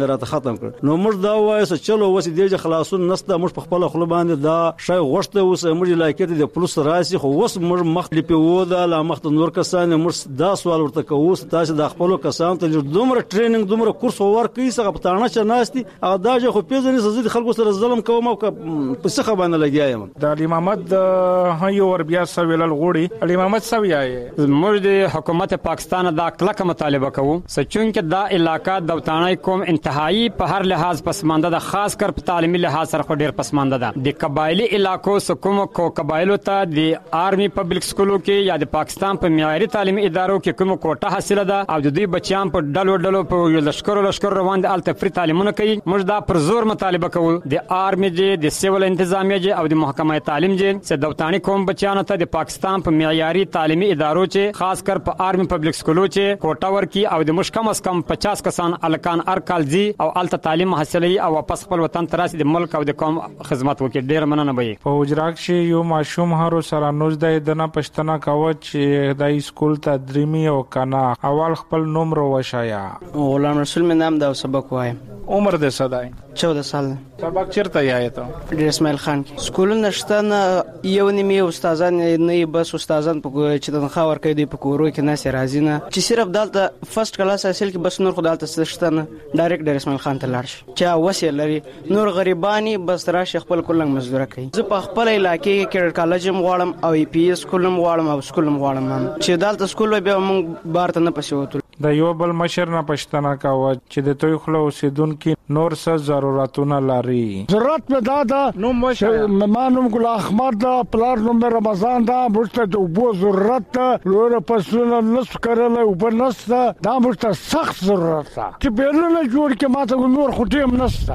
ختم کړ. نو موږ دا وایو چې چلو وس دې خلاصون نسته موږ په خپل خپل باندې دا شای غوښته اوس موږ علاقې د پولیس راسي خو اوس موږ مخلي په ودا لا مخ نور کسان موږ دا سوال ورته کوو تاسو د خپل کسان ته دومره ټریننګ دومره کورس ورکړي څنګه په تاڼه چې ناشتي هغه دا چې خو پیژنې سزا خلکو سره ظلم کوم او په څه خبره لګیایم. د علي محمد هيو ور بیا سویل الغوړي علي محمد سویای موږ د حکومت پاکستان دا کلک مطالبه کوو چې دا علاقہ د وطنای کوم انتهایی په هر لحاظ پسمانده ده خاص کر په تعلیمي لحاظ سره ډیر پسمانده ده. د قبایلی علاقو سکوم کو قبایلو ته د آرمي پبلک سکولو کې یا د پاکستان په معیاري تعلیمي ادارو کې کوم کوټه حاصله ده او د دوی بچیان په ډلو ډلو په لشکرو لشکرو روان دي ال تفری تعلیمونه کوي. موږ دا پر زور مطالبه کوو د آرمي جی د سیول انتظامیه او د محکمه تعلیم جی چې د وطنی کوم بچیانو ته د پاکستان په معیاري تعلیمي ادارو چې خاص کر په آرمي پبلک سکولو چې کوټه ورکی او د مشکم از کم پچاس کسان الکان ارکالزي او الته تعلیم حاصلوي او واپس خپل وطن ته راسي د ملک او د قوم خدمت وکړي. ډیر مننه به په وجراک شي یو ماشوم هارو سره نوز د دنه پښتنه کاوه چې د سکول ته درمی او کنا اول خپل نوم رو وشایا. غلام رسول می نام دا سبق وایم. عمر د صدای چودہ سال. سبق چیرته یې ته؟ ډیر اسماعیل خان کې. سکول نشته نه یو نیمه استادان نه بس استادان په چې تنخوا ورکوي دی په کورو کې نه سي راځي نه چې صرف دالته فرست کلاس حاصل کې بس نور خدالته سشته نه ډایرکټ ډیر اسماعیل خان ته لاړ شي چا وسه لري نور غریبانی بس راشي خپل کولنګ مزدوره کوي. زه په خپل علاقې کې کالج هم غواړم او ای پی ایس کولم غواړم او سکول هم غواړم چې دالته سکول به موږ بار ته نه پسې وته. د یو بل مشر نه پښتنه کاوه چې د توي خلو اوسیدونکو نور څه ضرورتونه لري. ضرورت په دا ده نو مشه مانوم ګل احمد دا پلار نوم رمضان دا مشته د بو ضرورت لور پسونه نس کړل او بنس دا مشته سخت ضرورت چې بیرونه جوړ کې ماته نور خټیم نسته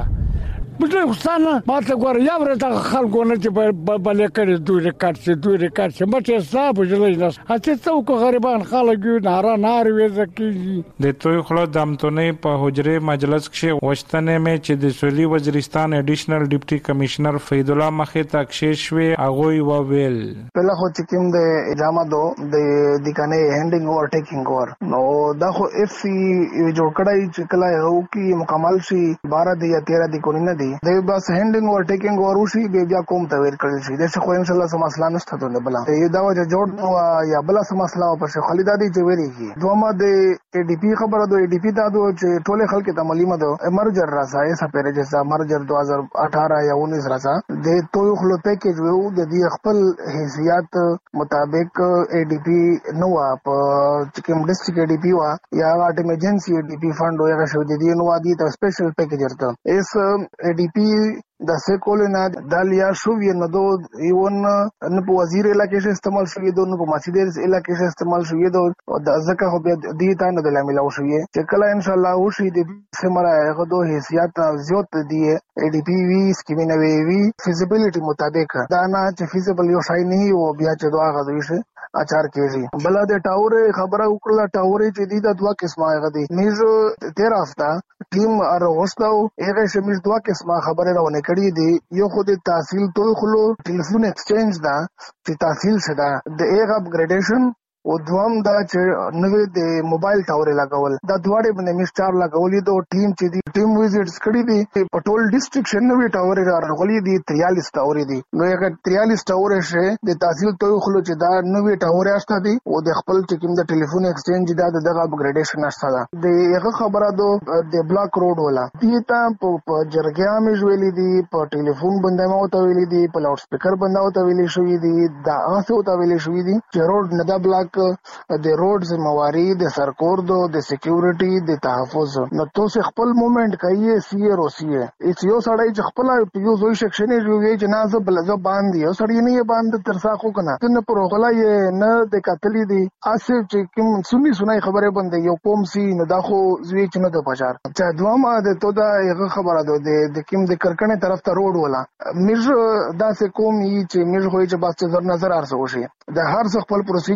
بده خصانه ماته ګور یا ورته خلکو نه چې بلې کړي دوی ریکارډ سي دوی ریکارډ سي مته صاحب جوړی نس اته څو کو غریبان خلک نارا نار وې زکیږي. د توي خلو دمتونه په حجره مجلس کې وشتنه مې چې د سولي وزیرستان اډیشنل ډیپټي کمشنر فید الله مخې ته کښېشوي هغه وویل پهلا خو چې کوم د اجازه دو د دکانې هندینګ اور ټیکینګ اور نو دا خو اف سی جوړ کړای چې کله یو کې مکمل شي بارہ دی یا تیرہ دی کو نه دی دی بس هندینګ اور ټیکینګ اور وشي به بیا کوم ته ور کړی شي د څه خو ان شاء الله سم مسله نشته ته بلا یو دا وجه جوړ یا بلا سم مسله په شي خالد دي چې ویریږي دومره د ای ډی پی خبره د ای ډی پی دا د چې ټوله خلک ته مليمه ده مرجر راځه ایسا پیره چې مرجر دو هزار اٹھارہ یا انیس راځه د توي خلو پیکیج وو د دې خپل حیثیت مطابق ای ډی پی نو اپ چې کوم ډیسټریکټ ای ډی پی وا یا واټ ایمرجنسي ای ډی پی فند وغیرہ شو دي نو ادي ته سپیشل پیکیج ورته اس ای ډی پی د سیکول نه دالیا شو وی نه دو ایون نه په وزیر علاقې شه استعمال شوی دو نه په مسجد علاقې شه استعمال شوی دو او د ځکه خو به دي تا نه د لامل او شوی چې کله ان شاء الله او شي د سمره هغه دو حیثیت زیات دی ای ډی پی وی سکیم نه وی وی فیزیبিলিټی مطابق دا نه چې فیزیبل یو شای نه او بیا چې دوه غوي شي اچار کېږي بل د ټاور خبره وکړه ټاور چې دی د دوه قسمه هغه دی میزو تیرا هفته ټیم ار وستاو هغه شمیز دوه قسمه خبره راونه کړی دی یو خو د تحصیل تو خلو ټلیفون ایکسچینج دا چې تحصیل شدا د ایغ اپګریډیشن او دوام دا چې نوې د موبایل ټاور لګول دا دواړه باندې مستار لګولې دو ټیم چې دی ټیم وزټس کړی دی په ټول ډیسټریکټ شنه نوې ټاور راغلي دي تریالیس ټاور دي نو هغه تریالیس ټاور شه د تحصیل تو خلو چې دا نوې ټاور استه دي او د خپل چې کوم د ټلیفون ایکسچینج دا دغه اپګریډیشن استه ده د هغه خبره دو د بلاک روډ ولا دي ته په جرګیا مې ویلې دي په ټلیفون باندې مو ته ویلې دي په لاوډ سپیکر باندې ته ویلې شوې دي دا هغه ته ویلې شوې دي چې روډ نه دا بلاک د روډ ذمہواری د سرکور دو د سکیورټي د تحفظ نو تاسو خپل موومېنټ کوي سی ار او سی ایس یو سړی چې خپل یو زوی سیکشن یې چې نه زه بل ځو باندې یو سړی نه یې باندې ترساخو کنه تنه پروغلا یې نه د قتلې دي اسه چې کوم سني سنای خبره باندې یو قوم سی نه دا خو زوی چې نه د بازار چې دوامه د تو دا یو خبره ده د کوم د کرکنه طرف ته روډ ولا میر دا سه کوم یې چې میر خو چې بس نظر نظر ارسو شي د هر څه خپل پروسیجر وی دی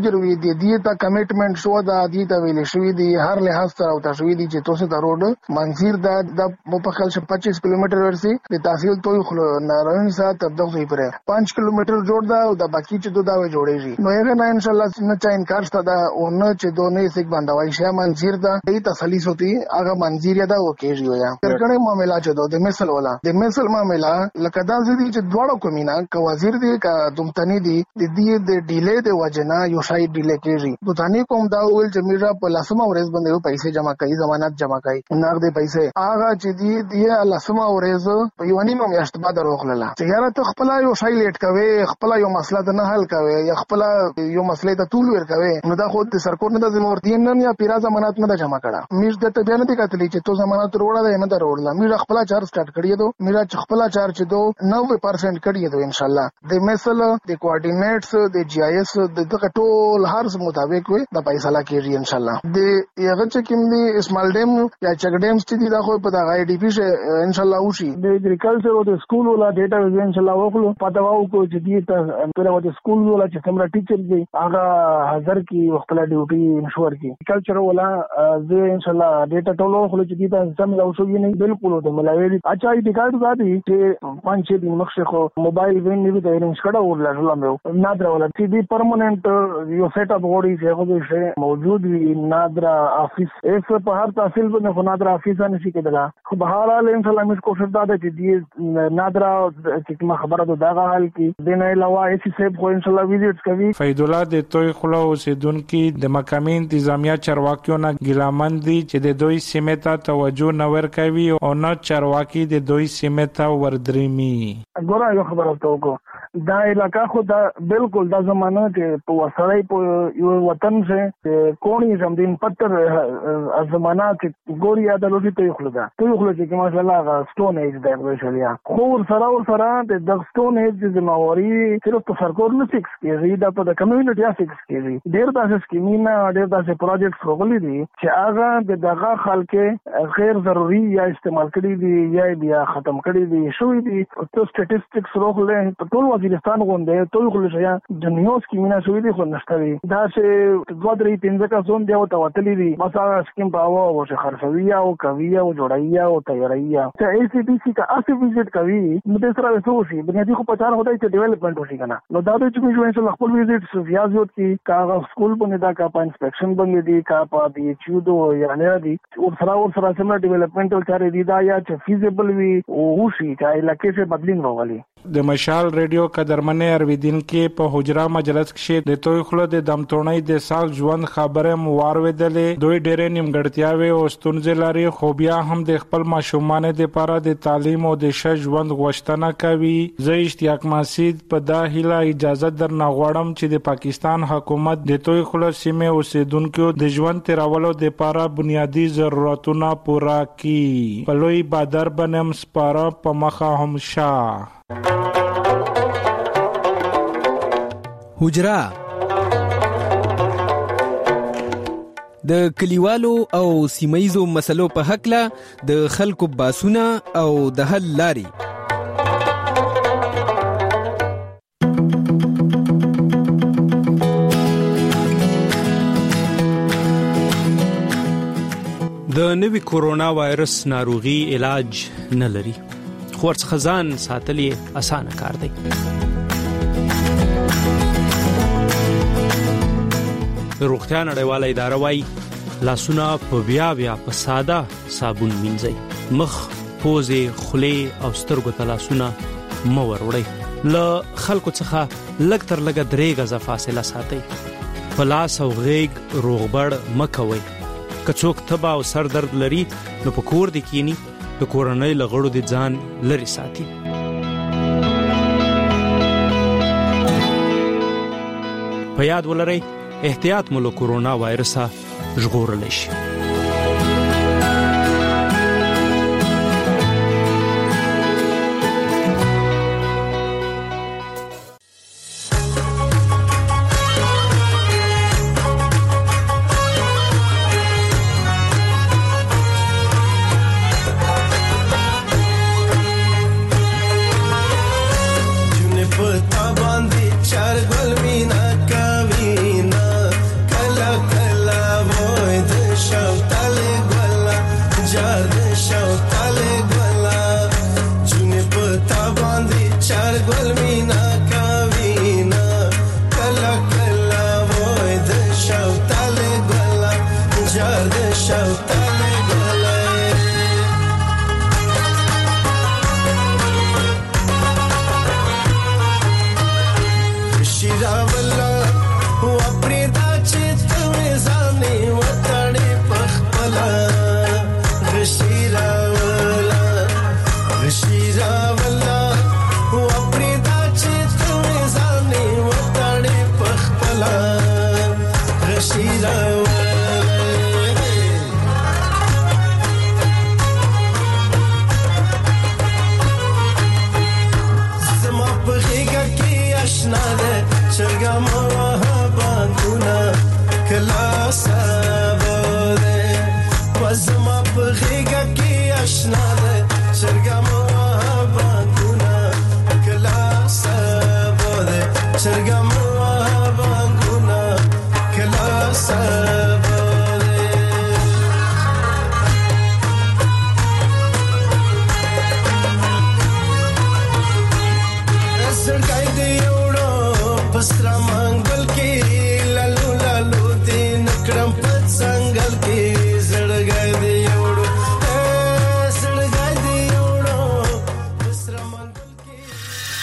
چې دې ته کمیټمنټ شو دا دې ته ویل شوې دي هر لحاظ سره او تشوي دي چې توسه د روډ منځیر دا د مپخل ش پچیس کیلومتر ورسي د تحصیل توي خلو نارنج سره تر دغه پرې پانچ کیلومتر جوړ دا او د باقي چې دا وي جوړېږي نو یې نه ان شاء الله نه چا انکار شته دا او نه چې دوه سیک باندې شیا منځیر دا دې تسلی سوتي هغه منځیر دا وکېږي یا ترکنه معاملہ چې دوه د مثال ولا د مثال معاملہ لکه دا ځدی چې دواړو کومینا ک وزیر دی ک دومتنی دی د دې د ډیلې د وجنا یو شای ډیلې کېږي دوتانی کوم دا ول چې میرا په لاسمه ورځ باندې پیسې جمع کوي ضمانت جمع کوي نغد پیسې هغه چې دی د لاسمه ورځ په یو نیمه میاشت بعد راغله چې یاره ته خپل یو شای لیټ کوي خپل یو مسله نه حل کوي یا خپل یو مسله ته طول ور کوي نو دا خو د سرکور نه د ذمہوردین نه یا پیرا ضمانت نه جمع کړه میر د ته بیان دي کتلی چې تو ضمانت وروړه ده نه دا وروړه میر خپل چارج سٹارټ کړی دو میر خپل چارج دو نوے پرسنٹ کړی دو ان شاء الله د مثل د کوارډینیټس د جی آی ایس د دغه ټول هر څه مطابق وي د فیصله کیږي ان شاء الله د یغه چې کوم دي اسمال ډیم یا چک ډیم چې دا خو په دغه آی ډی پی شه ان شاء الله وشي د اګریکلچر او د سکول ولا ډیټا ویژن ان شاء الله وکړو پته واو کو چې دې ته پر د سکول ولا چې څومره ټیچر دي هغه حاضر کی خپل ډیوټي انشور کی کلچر ولا زه ان شاء الله ډیټا ټولو خو چې دې ته سم راو شو نه بالکل د ملاوي اچھا ای ډیکارډ دا دي چې پانچ چھ دن مخ خو موبایل وین نیو د رینج کړه ورل لمه نادر ولا چې دې پرمننٹ یو سیټ اپ غوړي چې هغه شی موجود وي نادر افیس ایف په هر تحصیل باندې خو نادر افیس نه شي کېدلا خو بهر حال ان شاء الله موږ کوشش دا چې دې نادر چې ما خبره ده دا حال کې د نه علاوه ایس سی خو ان شاء الله ویزټ کوي فید الله د توي خلو اوسیدونکو د مقامی انتظامیه چارواکیو نه ګیلامن دي چې د دوی سیمه ته توجه نه ورکوي او نه چارواکي د دوی سیمه ته وردريمي ګوره یو خبره ته دا علاقہ خو دا بالکل دا زمانہ چې په وسړی په یو وطن سے کونی زمدین پتر زمانہ چې ګوري یا د لوټي ته خلدا ته خلدا چې ماشاء الله سټون ایج د وشلیا خو سره او سره د سټون ایج د زموري صرف په سرکور نه فکس کیږي دا په د کمیونټي یا فکس کیږي ډیر داسې سکیمینا ډیر داسې پروجیکټس راغلي دي چې هغه د دغه خلک غیر ضروري یا استعمال کړي دي یا بیا ختم کړي دي شوې دي او سټټیسټکس راغلي په ټول وزیرستان غونډه ټول خلک شیا د نیوز کې مینا شوې دي خو نشته دا چې دوه درې پنځه کا زون دی او توتلی دي بس هغه سکیم پاو او چې خرڅوي او کوي او جوړایي او تیاري ته ای سی بي سی کا اسی وزټ کوي نو د سره وسو شي بنیادی خو پچار هداي چې ډیولپمنٹ وشي کنه نو دا د چې موږ ان خپل وزټ سفیاز یوت کی کاغه سکول باندې دا کا په انسپیکشن باندې دي کا په بي ایچ یو دو یا نه دي او سره او سره سم ډیولپمنټل چارې دي دا یا چې فیزیبل وي او شي چې علاقې څخه بدلین راغلي د مشال ریډیو قدرمنې ارویدین کې په حجرا مجلس کې د توي خلو د دمتونۍ د سال ژوند خبره موارویدلې دوی ډېرې نیمګړتیاوي او ستونزې لري خو بیا هم د خپل ماشومان د لپاره د تعلیم او د ښه ژوند غوښتنه کوي زه اشتیاق مسعود په دا هیله اجازه درنه غواړم چې د پاکستان حکومت د توي خلو سیمه اوسیدونکو د ژوند تیرولو د لپاره بنیادی ضرورتونه پوره کړي په لوی بادر بنم سپاره په مخه هم شاه حجرا د کلیوالو او سیمایزو مسلو په حق له د خلکو باسونه او د حل لاري د نوي کورونا وایرس ناروغي علاج نه لري خو ورڅخه ځان ساتل یې اسانه کار دی روغتیا نړیواله اداره وايي لاسونه په بیا بیا په ساده صابون مینځئ مخ پوزې خولې او سترګو ته لاسونه مه وروړئ له خلکو څخه لږ تر لږه درې غځه فاصله ساتئ په لاس او غېږ روغبړ مه کوئ که څوک تبه او سر درد لري نو په کور دې کینی د کورنۍ له غړو دې ځان لرې ساتي په یاد ولرئ احتیاط مو له کورونا وایرسه ژغورلی شي آشنا ده چرګم بانګونه کلا سبا ده چرګم بانګونه کلا سبا ده زړګای دی وړو پسترما